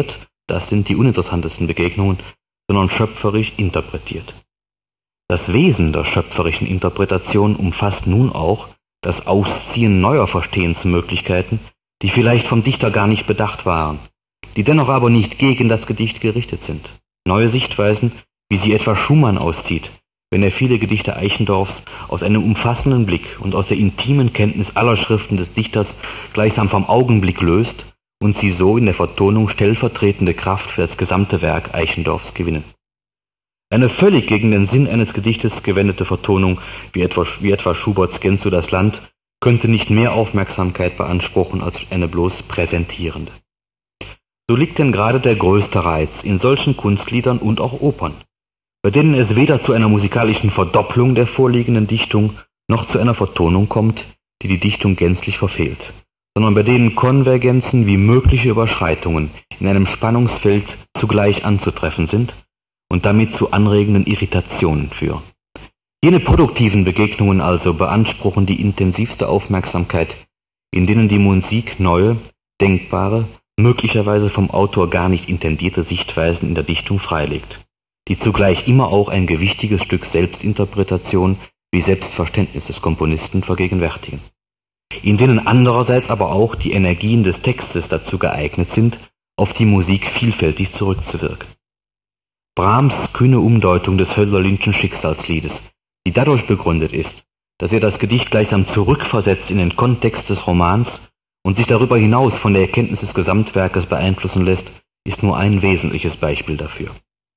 das sind die uninteressantesten Begegnungen, sondern schöpferisch interpretiert. Das Wesen der schöpferischen Interpretation umfasst nun auch das Ausziehen neuer Verstehensmöglichkeiten, die vielleicht vom Dichter gar nicht bedacht waren, die dennoch aber nicht gegen das Gedicht gerichtet sind. Neue Sichtweisen, wie sie etwa Schumann auszieht, wenn er viele Gedichte Eichendorffs aus einem umfassenden Blick und aus der intimen Kenntnis aller Schriften des Dichters gleichsam vom Augenblick löst und sie so in der Vertonung stellvertretende Kraft für das gesamte Werk Eichendorffs gewinnen. Eine völlig gegen den Sinn eines Gedichtes gewendete Vertonung, wie etwa Schuberts Gen zu das Land, könnte nicht mehr Aufmerksamkeit beanspruchen als eine bloß präsentierende. So liegt denn gerade der größte Reiz in solchen Kunstliedern und auch Opern, bei denen es weder zu einer musikalischen Verdopplung der vorliegenden Dichtung noch zu einer Vertonung kommt, die die Dichtung gänzlich verfehlt, sondern bei denen Konvergenzen wie mögliche Überschreitungen in einem Spannungsfeld zugleich anzutreffen sind und damit zu anregenden Irritationen führen. Jene produktiven Begegnungen also beanspruchen die intensivste Aufmerksamkeit, in denen die Musik neue, denkbare, möglicherweise vom Autor gar nicht intendierte Sichtweisen in der Dichtung freilegt, die zugleich immer auch ein gewichtiges Stück Selbstinterpretation wie Selbstverständnis des Komponisten vergegenwärtigen, in denen andererseits aber auch die Energien des Textes dazu geeignet sind, auf die Musik vielfältig zurückzuwirken. Brahms' kühne Umdeutung des Hölderlinschen Schicksalsliedes, die dadurch begründet ist, dass er das Gedicht gleichsam zurückversetzt in den Kontext des Romans und sich darüber hinaus von der Erkenntnis des Gesamtwerkes beeinflussen lässt, ist nur ein wesentliches Beispiel dafür.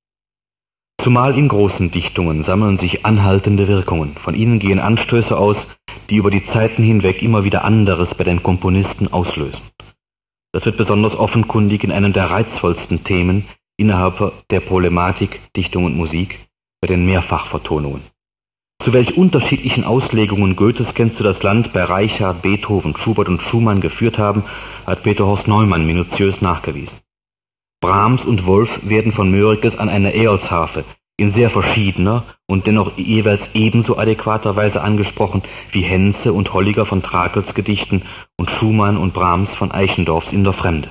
Zumal in großen Dichtungen sammeln sich anhaltende Wirkungen, von ihnen gehen Anstöße aus, die über die Zeiten hinweg immer wieder anderes bei den Komponisten auslösen. Das wird besonders offenkundig in einem der reizvollsten Themen innerhalb der Problematik Dichtung und Musik, bei den Mehrfachvertonungen. Zu welch unterschiedlichen Auslegungen Goethes Gen zu das Land bei Reichard, Beethoven, Schubert und Schumann geführt haben, hat Peter Horst Neumann minutiös nachgewiesen. Brahms und Wolf werden von Mörikes an eine Eolsharfe in sehr verschiedener und dennoch jeweils ebenso adäquater Weise angesprochen wie Henze und Holliger von Trakls Gedichten und Schumann und Brahms von Eichendorffs In der Fremde.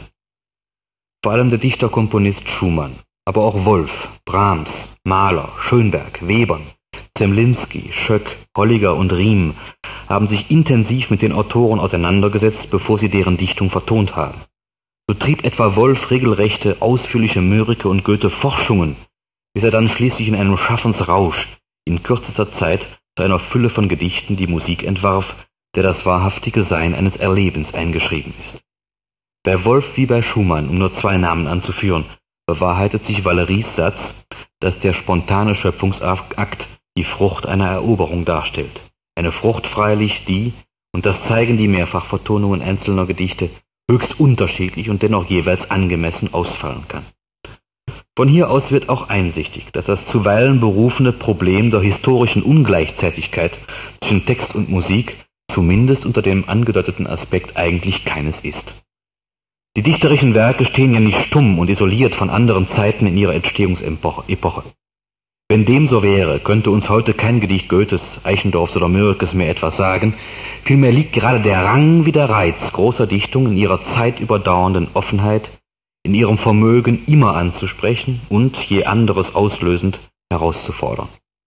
Vor allem der Dichter-Komponist Schumann, aber auch Wolf, Brahms, Mahler, Schönberg, Webern, Zemlinsky, Schöck, Holliger und Riem haben sich intensiv mit den Autoren auseinandergesetzt, bevor sie deren Dichtung vertont haben. So trieb etwa Wolf regelrechte, ausführliche Mörike und Goethe-Forschungen, bis er dann schließlich in einem Schaffensrausch in kürzester Zeit zu einer Fülle von Gedichten die Musik entwarf, der das wahrhaftige Sein eines Erlebens eingeschrieben ist. Bei Wolf wie bei Schumann, um nur zwei Namen anzuführen, bewahrheitet sich Valeries Satz, dass der spontane Schöpfungsakt die Frucht einer Eroberung darstellt. Eine Frucht freilich, die, und das zeigen die Mehrfachvertonungen einzelner Gedichte, höchst unterschiedlich und dennoch jeweils angemessen ausfallen kann. Von hier aus wird auch einsichtig, dass das zuweilen berufene Problem der historischen Ungleichzeitigkeit zwischen Text und Musik zumindest unter dem angedeuteten Aspekt eigentlich keines ist. Die dichterischen Werke stehen ja nicht stumm und isoliert von anderen Zeiten in ihrer Entstehungsepoche. Wenn dem so wäre, könnte uns heute kein Gedicht Goethes, Eichendorffs oder Mörikes mehr etwas sagen, vielmehr liegt gerade der Rang wie der Reiz großer Dichtung in ihrer zeitüberdauernden Offenheit, in ihrem Vermögen immer anzusprechen und, je anderes auslösend, herauszufordern.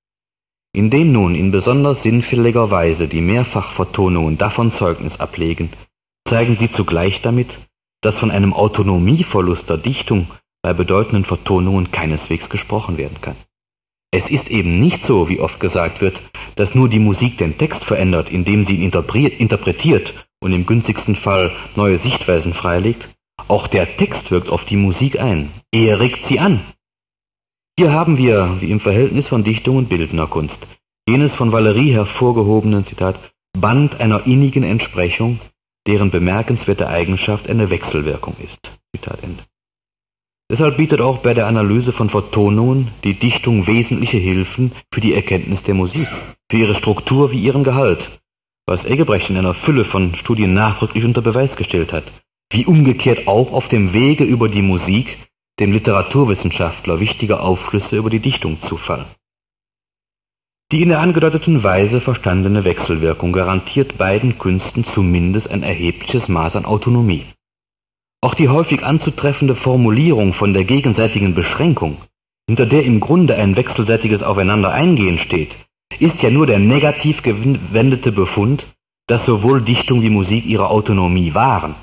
Indem nun in besonders sinnfälliger Weise die Mehrfachvertonungen davon Zeugnis ablegen, zeigen sie zugleich damit, dass von einem Autonomieverlust der Dichtung bei bedeutenden Vertonungen keineswegs gesprochen werden kann. Es ist eben nicht so, wie oft gesagt wird, dass nur die Musik den Text verändert, indem sie ihn interpretiert und im günstigsten Fall neue Sichtweisen freilegt. Auch der Text wirkt auf die Musik ein. Er regt sie an. Hier haben wir, wie im Verhältnis von Dichtung und bildender Kunst, jenes von Valerie hervorgehobenen, Zitat, Band einer innigen Entsprechung, deren bemerkenswerte Eigenschaft eine Wechselwirkung ist. Zitat Ende. Deshalb bietet auch bei der Analyse von Vertonungen die Dichtung wesentliche Hilfen für die Erkenntnis der Musik, für ihre Struktur wie ihren Gehalt, was Eggebrecht in einer Fülle von Studien nachdrücklich unter Beweis gestellt hat, wie umgekehrt auch auf dem Wege über die Musik dem Literaturwissenschaftler wichtige Aufschlüsse über die Dichtung zufallen. Die in der angedeuteten Weise verstandene Wechselwirkung garantiert beiden Künsten zumindest ein erhebliches Maß an Autonomie. Auch die häufig anzutreffende Formulierung von der gegenseitigen Beschränkung, hinter der im Grunde ein wechselseitiges Aufeinander-Eingehen steht, ist ja nur der negativ gewendete Befund, dass sowohl Dichtung wie Musik ihre Autonomie wahren.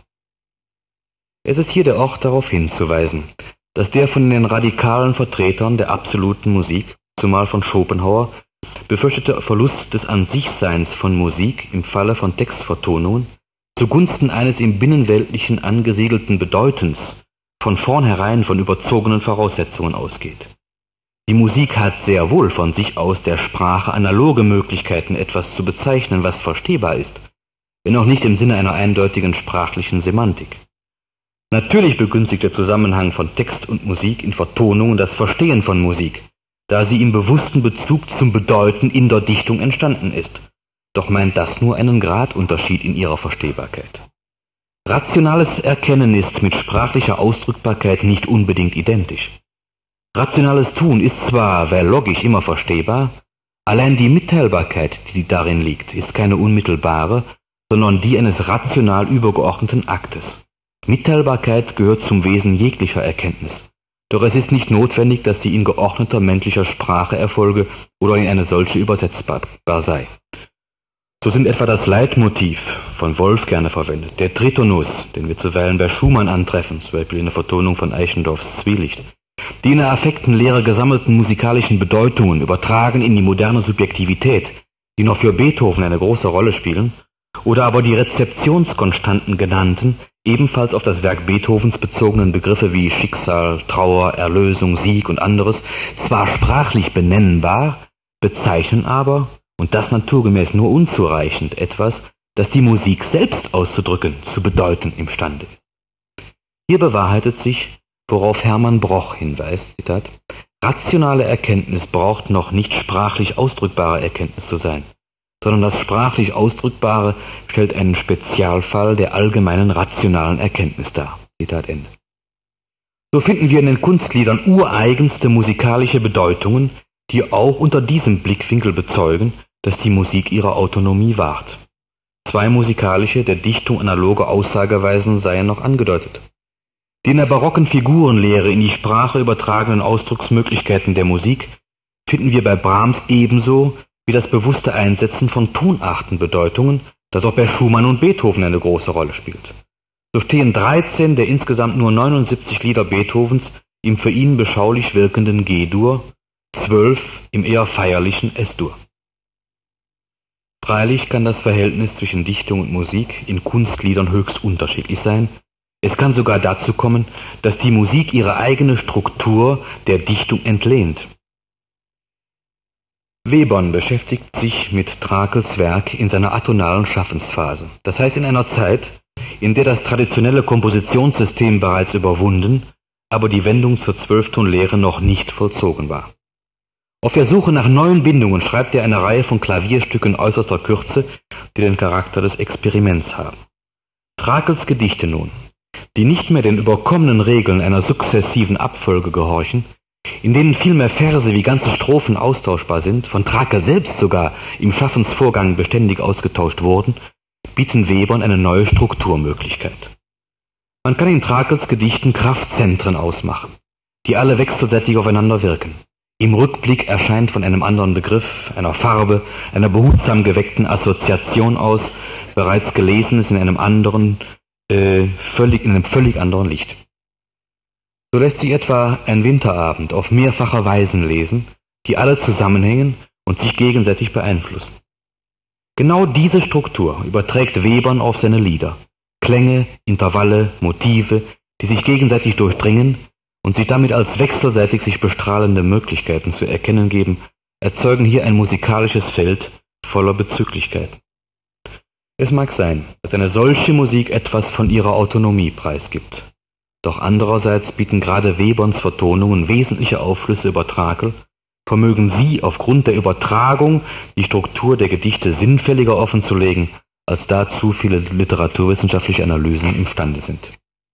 Es ist hier der Ort, darauf hinzuweisen, dass der von den radikalen Vertretern der absoluten Musik, zumal von Schopenhauer, befürchtete Verlust des An-sich-Seins von Musik im Falle von Textvertonungen zugunsten eines im Binnenweltlichen angesiedelten Bedeutens von vornherein von überzogenen Voraussetzungen ausgeht. Die Musik hat sehr wohl von sich aus der Sprache analoge Möglichkeiten, etwas zu bezeichnen, was verstehbar ist, wenn auch nicht im Sinne einer eindeutigen sprachlichen Semantik. Natürlich begünstigt der Zusammenhang von Text und Musik in Vertonungen das Verstehen von Musik, da sie im bewussten Bezug zum Bedeuten in der Dichtung entstanden ist. Doch meint das nur einen Gradunterschied in ihrer Verstehbarkeit. Rationales Erkennen ist mit sprachlicher Ausdrückbarkeit nicht unbedingt identisch. Rationales Tun ist zwar, weil logisch, immer verstehbar, allein die Mitteilbarkeit, die darin liegt, ist keine unmittelbare, sondern die eines rational übergeordneten Aktes. Mitteilbarkeit gehört zum Wesen jeglicher Erkenntnis. Doch es ist nicht notwendig, dass sie in geordneter menschlicher Sprache erfolge oder in eine solche übersetzbar sei. So sind etwa das Leitmotiv, von Wolf gerne verwendet, der Tritonus, den wir zuweilen bei Schumann antreffen, zum Beispiel in der Vertonung von Eichendorffs Zwielicht, die in der Affektenlehre gesammelten musikalischen Bedeutungen übertragen in die moderne Subjektivität, die noch für Beethoven eine große Rolle spielen, oder aber die Rezeptionskonstanten genannten, ebenfalls auf das Werk Beethovens bezogenen Begriffe wie Schicksal, Trauer, Erlösung, Sieg und anderes, zwar sprachlich benennbar, bezeichnen aber, und das naturgemäß nur unzureichend, etwas, das die Musik selbst auszudrücken, zu bedeuten imstande ist. Hier bewahrheitet sich, worauf Hermann Broch hinweist, Zitat, rationale Erkenntnis braucht noch nicht sprachlich ausdrückbare Erkenntnis zu sein, sondern das sprachlich Ausdrückbare stellt einen Spezialfall der allgemeinen rationalen Erkenntnis dar. Zitat Ende. So finden wir in den Kunstliedern ureigenste musikalische Bedeutungen, die auch unter diesem Blickwinkel bezeugen, dass die Musik ihre Autonomie wahrt. Zwei musikalische, der Dichtung analoge Aussageweisen seien noch angedeutet. Die in der barocken Figurenlehre in die Sprache übertragenen Ausdrucksmöglichkeiten der Musik finden wir bei Brahms ebenso wie das bewusste Einsetzen von Tonartenbedeutungen, das auch bei Schumann und Beethoven eine große Rolle spielt. So stehen 13 der insgesamt nur 79 Lieder Beethovens im für ihn beschaulich wirkenden G-Dur, 12 im eher feierlichen S-Dur. Freilich kann das Verhältnis zwischen Dichtung und Musik in Kunstliedern höchst unterschiedlich sein. Es kann sogar dazu kommen, dass die Musik ihre eigene Struktur der Dichtung entlehnt. Webern beschäftigt sich mit Trakls Werk in seiner atonalen Schaffensphase, das heißt in einer Zeit, in der das traditionelle Kompositionssystem bereits überwunden, aber die Wendung zur Zwölftonlehre noch nicht vollzogen war. Auf der Suche nach neuen Bindungen schreibt er eine Reihe von Klavierstücken äußerster Kürze, die den Charakter des Experiments haben. Trakls Gedichte nun, die nicht mehr den überkommenen Regeln einer sukzessiven Abfolge gehorchen, in denen vielmehr Verse wie ganze Strophen austauschbar sind, von Trakl selbst sogar im Schaffensvorgang beständig ausgetauscht wurden, bieten Webern eine neue Strukturmöglichkeit. Man kann in Trakls Gedichten Kraftzentren ausmachen, die alle wechselseitig aufeinander wirken. Im Rückblick erscheint von einem anderen Begriff, einer Farbe, einer behutsam geweckten Assoziation aus bereits Gelesenes in einem völlig anderen Licht. So lässt sich etwa ein Winterabend auf mehrfache Weisen lesen, die alle zusammenhängen und sich gegenseitig beeinflussen. Genau diese Struktur überträgt Webern auf seine Lieder. Klänge, Intervalle, Motive, die sich gegenseitig durchdringen und sich damit als wechselseitig sich bestrahlende Möglichkeiten zu erkennen geben, erzeugen hier ein musikalisches Feld voller Bezüglichkeiten. Es mag sein, dass eine solche Musik etwas von ihrer Autonomie preisgibt. Doch andererseits bieten gerade Weberns Vertonungen wesentliche Aufschlüsse über Trakl, vermögen sie aufgrund der Übertragung die Struktur der Gedichte sinnfälliger offenzulegen, als dazu viele literaturwissenschaftliche Analysen imstande sind.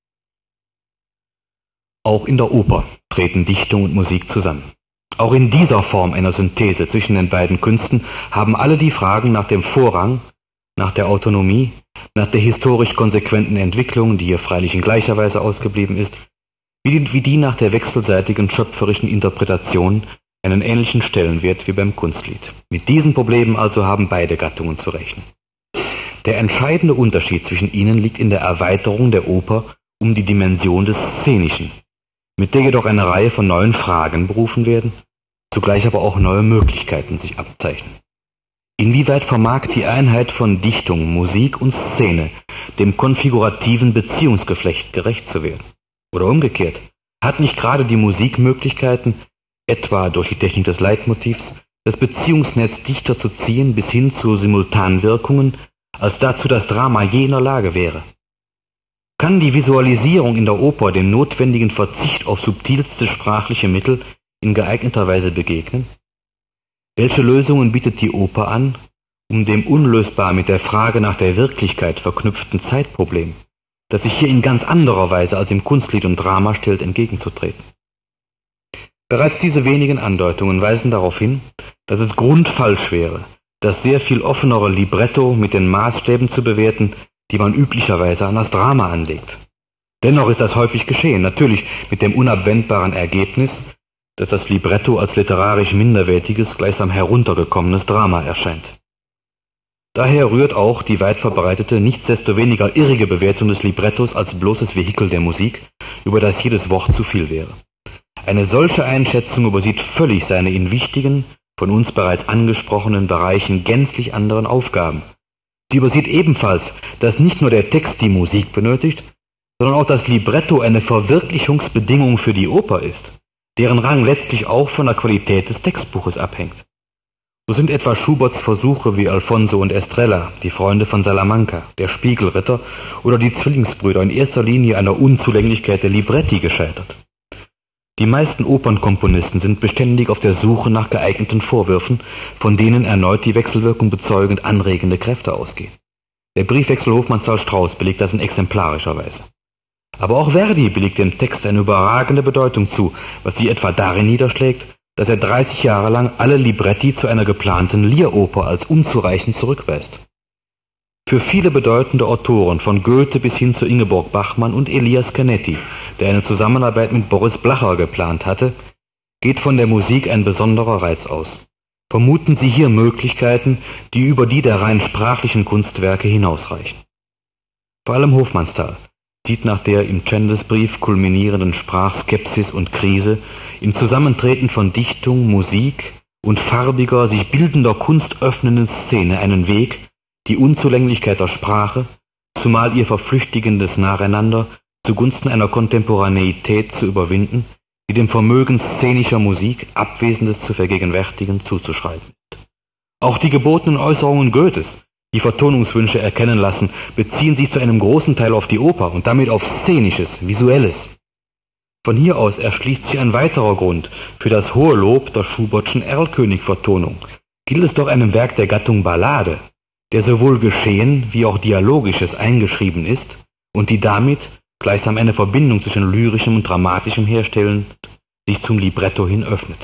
Auch in der Oper treten Dichtung und Musik zusammen. Auch in dieser Form einer Synthese zwischen den beiden Künsten haben alle die Fragen nach dem Vorrang, nach der Autonomie, nach der historisch konsequenten Entwicklung, die hier freilich in gleicher Weise ausgeblieben ist, wie die nach der wechselseitigen schöpferischen Interpretation einen ähnlichen Stellenwert wie beim Kunstlied. Mit diesen Problemen also haben beide Gattungen zu rechnen. Der entscheidende Unterschied zwischen ihnen liegt in der Erweiterung der Oper um die Dimension des Szenischen, mit der jedoch eine Reihe von neuen Fragen berufen werden, zugleich aber auch neue Möglichkeiten sich abzeichnen. Inwieweit vermag die Einheit von Dichtung, Musik und Szene dem konfigurativen Beziehungsgeflecht gerecht zu werden? Oder umgekehrt, hat nicht gerade die Musik Möglichkeiten, etwa durch die Technik des Leitmotivs, das Beziehungsnetz dichter zu ziehen bis hin zu Simultanwirkungen, als dazu das Drama je in der Lage wäre? Kann die Visualisierung in der Oper dem notwendigen Verzicht auf subtilste sprachliche Mittel in geeigneter Weise begegnen? Welche Lösungen bietet die Oper an, um dem unlösbar mit der Frage nach der Wirklichkeit verknüpften Zeitproblem, das sich hier in ganz anderer Weise als im Kunstlied und Drama stellt, entgegenzutreten? Bereits diese wenigen Andeutungen weisen darauf hin, dass es grundfalsch wäre, das sehr viel offenere Libretto mit den Maßstäben zu bewerten, die man üblicherweise an das Drama anlegt. Dennoch ist das häufig geschehen, natürlich mit dem unabwendbaren Ergebnis, dass das Libretto als literarisch minderwertiges, gleichsam heruntergekommenes Drama erscheint. Daher rührt auch die weit verbreitete, nichtsdestoweniger irrige Bewertung des Librettos als bloßes Vehikel der Musik, über das jedes Wort zu viel wäre. Eine solche Einschätzung übersieht völlig seine in wichtigen, von uns bereits angesprochenen Bereichen gänzlich anderen Aufgaben. Sie übersieht ebenfalls, dass nicht nur der Text die Musik benötigt, sondern auch das Libretto eine Verwirklichungsbedingung für die Oper ist, deren Rang letztlich auch von der Qualität des Textbuches abhängt. So sind etwa Schuberts Versuche wie Alfonso und Estrella, die Freunde von Salamanca, der Spiegelritter oder die Zwillingsbrüder in erster Linie an der Unzulänglichkeit der Libretti gescheitert. Die meisten Opernkomponisten sind beständig auf der Suche nach geeigneten Vorwürfen, von denen erneut die Wechselwirkung bezeugend anregende Kräfte ausgehen. Der Briefwechsel Hofmannsthal-Strauß belegt das in exemplarischer Weise. Aber auch Verdi belegt dem Text eine überragende Bedeutung zu, was sich etwa darin niederschlägt, dass er 30 Jahre lang alle Libretti zu einer geplanten Lieroper als unzureichend zurückweist. Für viele bedeutende Autoren, von Goethe bis hin zu Ingeborg Bachmann und Elias Canetti, der eine Zusammenarbeit mit Boris Blacher geplant hatte, geht von der Musik ein besonderer Reiz aus. Vermuten Sie hier Möglichkeiten, die über die der rein sprachlichen Kunstwerke hinausreichen. Vor allem Hofmannsthal sieht nach der im Chandos-Brief kulminierenden Sprachskepsis und Krise im Zusammentreten von Dichtung, Musik und farbiger, sich bildender Kunst öffnenden Szene einen Weg, die Unzulänglichkeit der Sprache, zumal ihr verflüchtigendes Nacheinander, zugunsten einer Kontemporaneität zu überwinden, die dem Vermögen szenischer Musik, Abwesendes zu vergegenwärtigen, zuzuschreiben ist. Auch die gebotenen Äußerungen Goethes, die Vertonungswünsche erkennen lassen, beziehen sich zu einem großen Teil auf die Oper und damit auf Szenisches, Visuelles. Von hier aus erschließt sich ein weiterer Grund für das hohe Lob der Schubertschen Erlkönig-Vertonung. Gilt es doch einem Werk der Gattung Ballade, der sowohl Geschehen wie auch Dialogisches eingeschrieben ist und die damit, gleichsam eine Verbindung zwischen Lyrischem und Dramatischem herstellend, sich zum Libretto hin öffnet.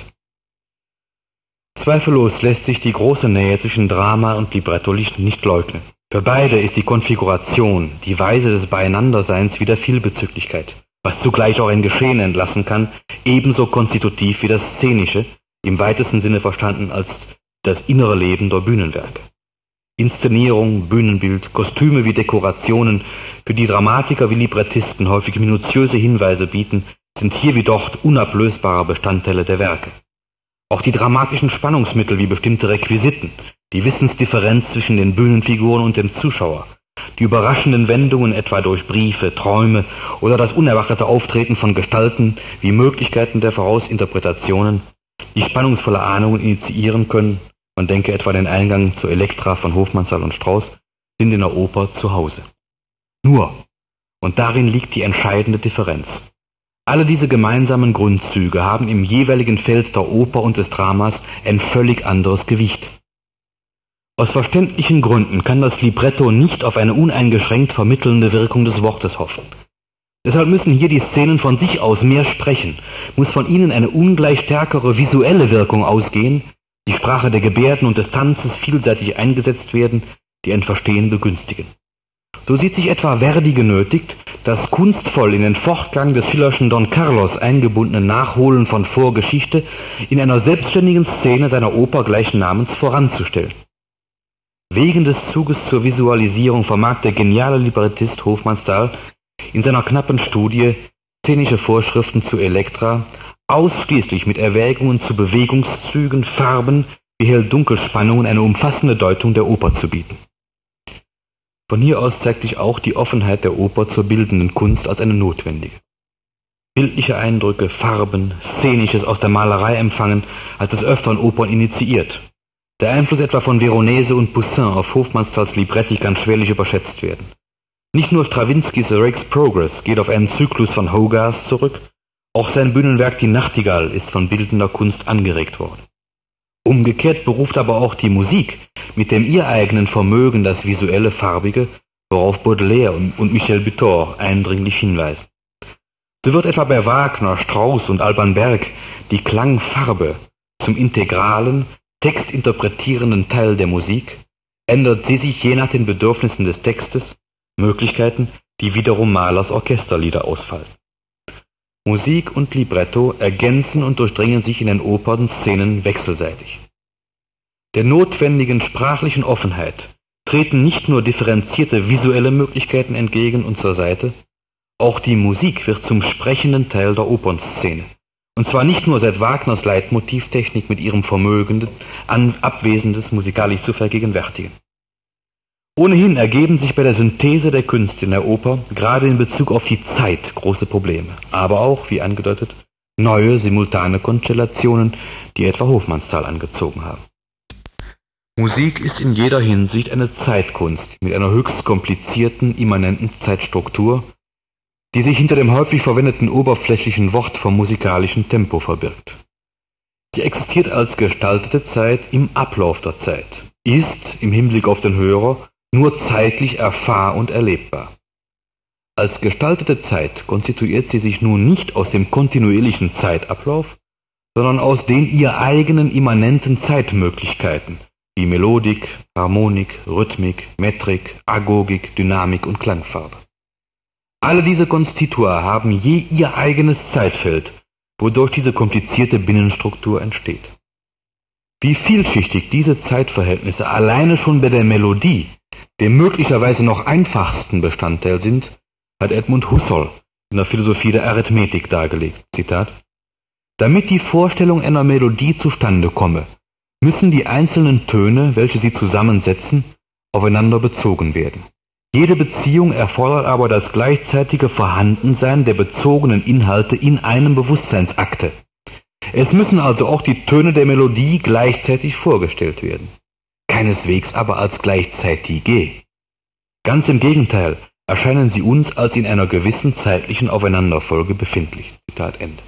Zweifellos lässt sich die große Nähe zwischen Drama und Libretto nicht leugnen. Für beide ist die Konfiguration, die Weise des Beieinanderseins wie der Vielbezüglichkeit, was zugleich auch ein Geschehen entlassen kann, ebenso konstitutiv wie das Szenische, im weitesten Sinne verstanden als das innere Leben der Bühnenwerke. Inszenierung, Bühnenbild, Kostüme wie Dekorationen, für die Dramatiker wie Librettisten häufig minutiöse Hinweise bieten, sind hier wie dort unablösbare Bestandteile der Werke. Auch die dramatischen Spannungsmittel wie bestimmte Requisiten, die Wissensdifferenz zwischen den Bühnenfiguren und dem Zuschauer, die überraschenden Wendungen etwa durch Briefe, Träume oder das unerwartete Auftreten von Gestalten wie Möglichkeiten der Vorausinterpretationen, die spannungsvolle Ahnungen initiieren können, man denke etwa den Eingang zur Elektra von Hofmannsthal und Strauß, sind in der Oper zu Hause. Nur, und darin liegt die entscheidende Differenz, alle diese gemeinsamen Grundzüge haben im jeweiligen Feld der Oper und des Dramas ein völlig anderes Gewicht. Aus verständlichen Gründen kann das Libretto nicht auf eine uneingeschränkt vermittelnde Wirkung des Wortes hoffen. Deshalb müssen hier die Szenen von sich aus mehr sprechen, muss von ihnen eine ungleich stärkere visuelle Wirkung ausgehen, die Sprache der Gebärden und des Tanzes vielseitig eingesetzt werden, die ein Verstehen begünstigen. So sieht sich etwa Verdi genötigt, das kunstvoll in den Fortgang des Schillerschen Don Carlos eingebundene Nachholen von Vorgeschichte in einer selbstständigen Szene seiner Oper gleichen Namens voranzustellen. Wegen des Zuges zur Visualisierung vermag der geniale Librettist Hofmannsthal in seiner knappen Studie Szenische Vorschriften zu Elektra ausschließlich mit Erwägungen zu Bewegungszügen, Farben wie Hell-Dunkel-Spannungen eine umfassende Deutung der Oper zu bieten. Von hier aus zeigt sich auch die Offenheit der Oper zur bildenden Kunst als eine notwendige. Bildliche Eindrücke, Farben, Szenisches aus der Malerei empfangen, hat des Öfteren Opern initiiert. Der Einfluss etwa von Veronese und Poussin auf Hofmannsthals Libretti kann schwerlich überschätzt werden. Nicht nur Strawinskys A Rake's Progress geht auf einen Zyklus von Hogarth zurück, auch sein Bühnenwerk Die Nachtigall ist von bildender Kunst angeregt worden. Umgekehrt beruft aber auch die Musik mit dem ihr eigenen Vermögen das visuelle Farbige, worauf Baudelaire und Michel Butor eindringlich hinweisen. So wird etwa bei Wagner, Strauss und Alban Berg die Klangfarbe zum integralen, textinterpretierenden Teil der Musik, ändert sie sich je nach den Bedürfnissen des Textes, Möglichkeiten, die wiederum Mahlers Orchesterlieder ausfallen. Musik und Libretto ergänzen und durchdringen sich in den Opernszenen wechselseitig. Der notwendigen sprachlichen Offenheit treten nicht nur differenzierte visuelle Möglichkeiten entgegen und zur Seite, auch die Musik wird zum sprechenden Teil der Opernszene. Und zwar nicht nur seit Wagners Leitmotivtechnik mit ihrem Vermögen, Abwesendes musikalisch zu vergegenwärtigen. Ohnehin ergeben sich bei der Synthese der Künste in der Oper gerade in Bezug auf die Zeit große Probleme, aber auch, wie angedeutet, neue simultane Konstellationen, die etwa Hofmannsthal angezogen haben. Musik ist in jeder Hinsicht eine Zeitkunst mit einer höchst komplizierten, immanenten Zeitstruktur, die sich hinter dem häufig verwendeten oberflächlichen Wort vom musikalischen Tempo verbirgt. Sie existiert als gestaltete Zeit im Ablauf der Zeit, ist im Hinblick auf den Hörer nur zeitlich erfahr- und erlebbar. Als gestaltete Zeit konstituiert sie sich nun nicht aus dem kontinuierlichen Zeitablauf, sondern aus den ihr eigenen immanenten Zeitmöglichkeiten, wie Melodik, Harmonik, Rhythmik, Metrik, Agogik, Dynamik und Klangfarbe. Alle diese Konstitua haben je ihr eigenes Zeitfeld, wodurch diese komplizierte Binnenstruktur entsteht. Wie vielschichtig diese Zeitverhältnisse alleine schon bei der Melodie, dem möglicherweise noch einfachsten Bestandteil sind, hat Edmund Husserl in der Philosophie der Arithmetik dargelegt. Zitat: Damit die Vorstellung einer Melodie zustande komme, müssen die einzelnen Töne, welche sie zusammensetzen, aufeinander bezogen werden. Jede Beziehung erfordert aber das gleichzeitige Vorhandensein der bezogenen Inhalte in einem Bewusstseinsakte. Es müssen also auch die Töne der Melodie gleichzeitig vorgestellt werden. Keineswegs aber als gleichzeitige. Ganz im Gegenteil erscheinen sie uns als in einer gewissen zeitlichen Aufeinanderfolge befindlich. Zitat Ende.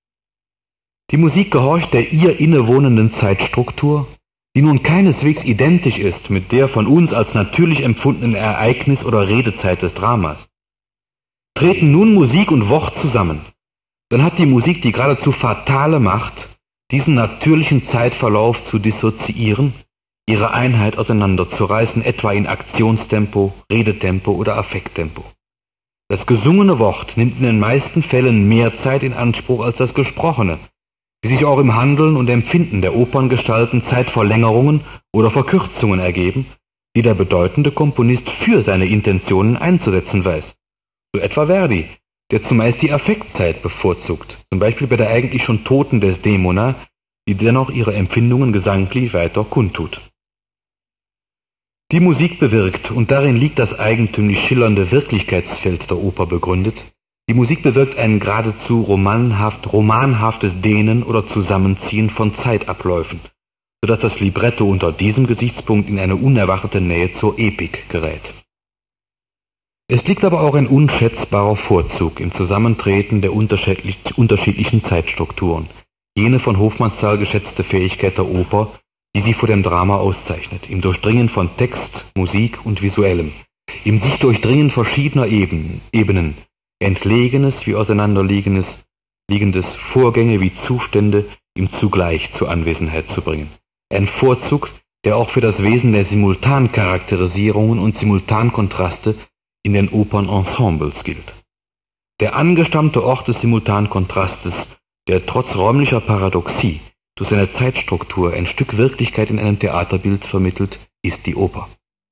Die Musik gehorcht der ihr innewohnenden Zeitstruktur, die nun keineswegs identisch ist mit der von uns als natürlich empfundenen Ereignis- oder Redezeit des Dramas. Treten nun Musik und Wort zusammen, dann hat die Musik die geradezu fatale Macht, diesen natürlichen Zeitverlauf zu dissoziieren, ihre Einheit auseinanderzureißen, etwa in Aktionstempo, Redetempo oder Affekttempo. Das gesungene Wort nimmt in den meisten Fällen mehr Zeit in Anspruch als das gesprochene, wie sich auch im Handeln und Empfinden der Operngestalten Zeitverlängerungen oder Verkürzungen ergeben, die der bedeutende Komponist für seine Intentionen einzusetzen weiß. So etwa Verdi, der zumeist die Affektzeit bevorzugt, zum Beispiel bei der eigentlich schon toten Desdemona, die dennoch ihre Empfindungen gesanglich weiter kundtut. Die Musik bewirkt, und darin liegt das eigentümlich schillernde Wirklichkeitsfeld der Oper begründet, die Musik bewirkt ein geradezu romanhaftes Dehnen oder Zusammenziehen von Zeitabläufen, sodass das Libretto unter diesem Gesichtspunkt in eine unerwartete Nähe zur Epik gerät. Es liegt aber auch ein unschätzbarer Vorzug im Zusammentreten der unterschiedlichen Zeitstrukturen, jene von Hofmannsthal geschätzte Fähigkeit der Oper, die sie vor dem Drama auszeichnet, im Durchdringen von Text, Musik und Visuellem, im sich Durchdringen verschiedener Ebenen, Entlegenes wie Auseinanderliegendes, Vorgänge wie Zustände ihm zugleich zur Anwesenheit zu bringen. Ein Vorzug, der auch für das Wesen der Simultancharakterisierungen und Simultankontraste in den Opernensembles gilt. Der angestammte Ort des Simultankontrastes, der trotz räumlicher Paradoxie durch seine Zeitstruktur ein Stück Wirklichkeit in einem Theaterbild vermittelt, ist die Oper.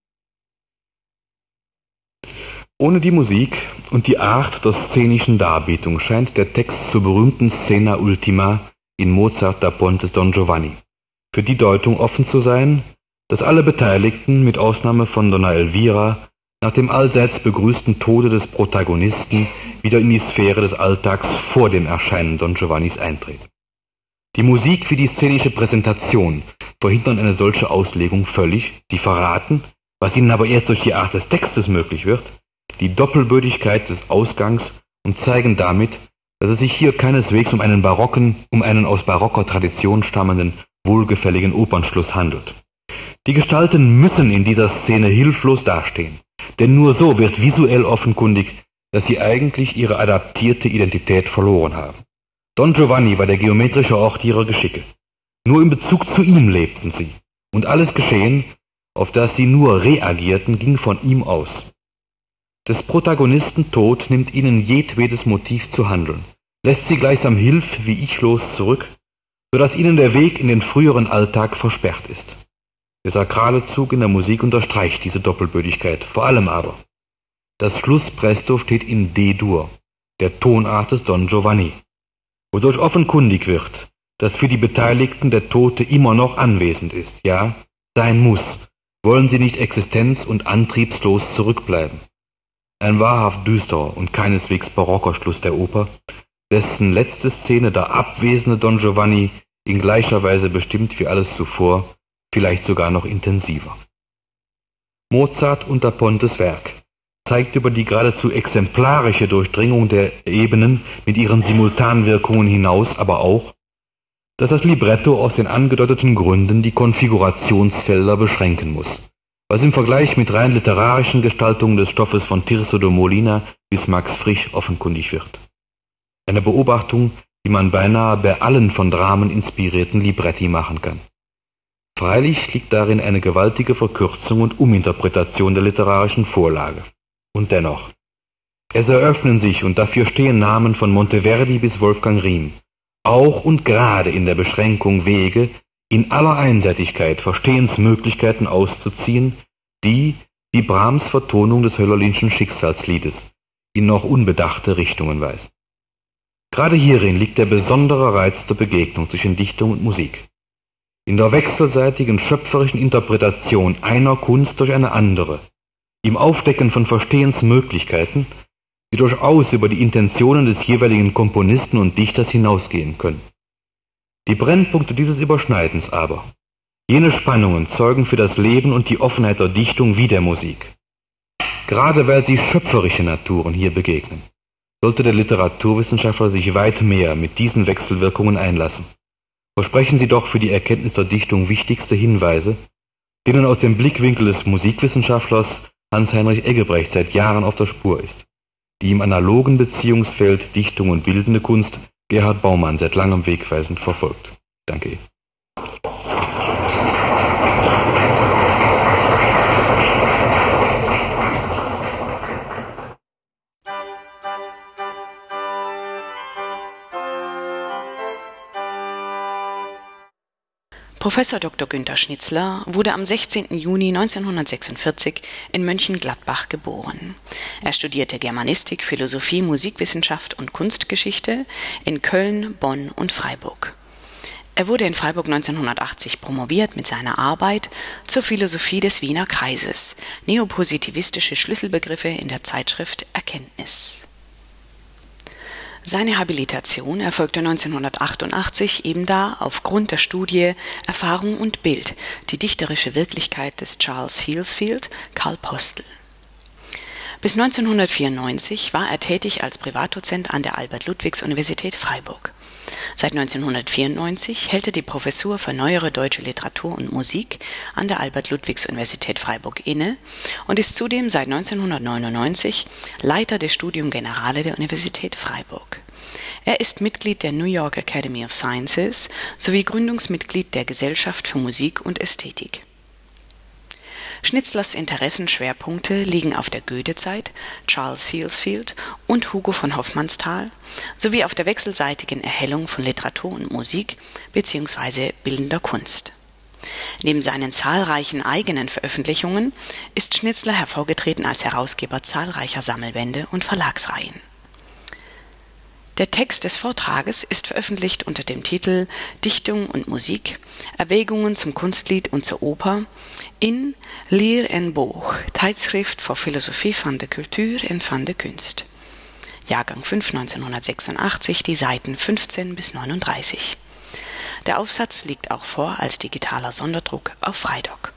Ohne die Musik und die Art der szenischen Darbietung scheint der Text zur berühmten Scena Ultima in Mozart da Pontes Don Giovanni für die Deutung offen zu sein, dass alle Beteiligten, mit Ausnahme von Donna Elvira, nach dem allseits begrüßten Tode des Protagonisten wieder in die Sphäre des Alltags vor dem Erscheinen Don Giovannis eintreten. Die Musik wie die szenische Präsentation verhindern eine solche Auslegung völlig, sie verraten, was ihnen aber erst durch die Art des Textes möglich wird, die Doppelbödigkeit des Ausgangs und zeigen damit, dass es sich hier keineswegs um einen aus barocker Tradition stammenden, wohlgefälligen Opernschluss handelt. Die Gestalten müssen in dieser Szene hilflos dastehen, denn nur so wird visuell offenkundig, dass sie eigentlich ihre adaptierte Identität verloren haben. Don Giovanni war der geometrische Ort ihrer Geschicke. Nur in Bezug zu ihm lebten sie, und alles Geschehen, auf das sie nur reagierten, ging von ihm aus. Des Protagonisten Tod nimmt ihnen jedwedes Motiv zu handeln, lässt sie gleichsam wie ichlos zurück, so dass ihnen der Weg in den früheren Alltag versperrt ist. Der sakrale Zug in der Musik unterstreicht diese Doppelbödigkeit, vor allem aber. Das Schlusspresto steht in D-Dur, der Tonart des Don Giovanni, wodurch offenkundig wird, dass für die Beteiligten der Tote immer noch anwesend ist, ja, sein muss, wollen sie nicht existenz- und antriebslos zurückbleiben. Ein wahrhaft düsterer und keineswegs barocker Schluss der Oper, dessen letzte Szene der abwesende Don Giovanni in gleicher Weise bestimmt wie alles zuvor, vielleicht sogar noch intensiver. Mozart und da Pontes Werk zeigt über die geradezu exemplarische Durchdringung der Ebenen mit ihren Simultanwirkungen hinaus aber auch, dass das Libretto aus den angedeuteten Gründen die Konfigurationsfelder beschränken muss, was im Vergleich mit rein literarischen Gestaltungen des Stoffes von Tirso de Molina bis Max Frisch offenkundig wird. Eine Beobachtung, die man beinahe bei allen von Dramen inspirierten Libretti machen kann. Freilich liegt darin eine gewaltige Verkürzung und Uminterpretation der literarischen Vorlage. Und dennoch, es eröffnen sich, und dafür stehen Namen von Monteverdi bis Wolfgang Riem, auch und gerade in der Beschränkung Wege, in aller Einseitigkeit Verstehensmöglichkeiten auszuziehen, die, wie Brahms Vertonung des Hölderlinschen Schicksalsliedes, in noch unbedachte Richtungen weisen. Gerade hierin liegt der besondere Reiz der Begegnung zwischen Dichtung und Musik. In der wechselseitigen schöpferischen Interpretation einer Kunst durch eine andere, im Aufdecken von Verstehensmöglichkeiten, die durchaus über die Intentionen des jeweiligen Komponisten und Dichters hinausgehen können. Die Brennpunkte dieses Überschneidens aber, jene Spannungen zeugen für das Leben und die Offenheit der Dichtung wie der Musik. Gerade weil sie schöpferische Naturen hier begegnen, sollte der Literaturwissenschaftler sich weit mehr mit diesen Wechselwirkungen einlassen. Versprechen sie doch für die Erkenntnis der Dichtung wichtigste Hinweise, denen aus dem Blickwinkel des Musikwissenschaftlers Hans-Heinrich Eggebrecht seit Jahren auf der Spur ist, die im analogen Beziehungsfeld Dichtung und bildende Kunst Gerhard Baumann seit langem wegweisend verfolgt. Danke Ihnen. Professor Dr. Günther Schnitzler wurde am 16. Juni 1946 in Mönchengladbach geboren. Er studierte Germanistik, Philosophie, Musikwissenschaft und Kunstgeschichte in Köln, Bonn und Freiburg. Er wurde in Freiburg 1980 promoviert mit seiner Arbeit zur Philosophie des Wiener Kreises, neopositivistische Schlüsselbegriffe in der Zeitschrift Erkenntnis. Seine Habilitation erfolgte 1988 ebenda aufgrund der Studie Erfahrung und Bild, die dichterische Wirklichkeit des Charles Healesfield, Karl Postel. Bis 1994 war er tätig als Privatdozent an der Albert-Ludwigs-Universität Freiburg. Seit 1994 hält er die Professur für Neuere Deutsche Literatur und Musik an der Albert-Ludwigs-Universität Freiburg inne und ist zudem seit 1999 Leiter des Studium Generale der Universität Freiburg. Er ist Mitglied der New York Academy of Sciences sowie Gründungsmitglied der Gesellschaft für Musik und Ästhetik. Schnitzlers Interessenschwerpunkte liegen auf der Goethezeit, Charles Sealsfield und Hugo von Hofmannsthal sowie auf der wechselseitigen Erhellung von Literatur und Musik bzw. bildender Kunst. Neben seinen zahlreichen eigenen Veröffentlichungen ist Schnitzler hervorgetreten als Herausgeber zahlreicher Sammelbände und Verlagsreihen. Der Text des Vortrages ist veröffentlicht unter dem Titel Dichtung und Musik, Erwägungen zum Kunstlied und zur Oper in Leer en Boog, Tijdschrift voor Filosofie van de Cultuur en van de Kunst. Jahrgang 5, 1986, die Seiten 15 bis 39. Der Aufsatz liegt auch vor als digitaler Sonderdruck auf Freidoc.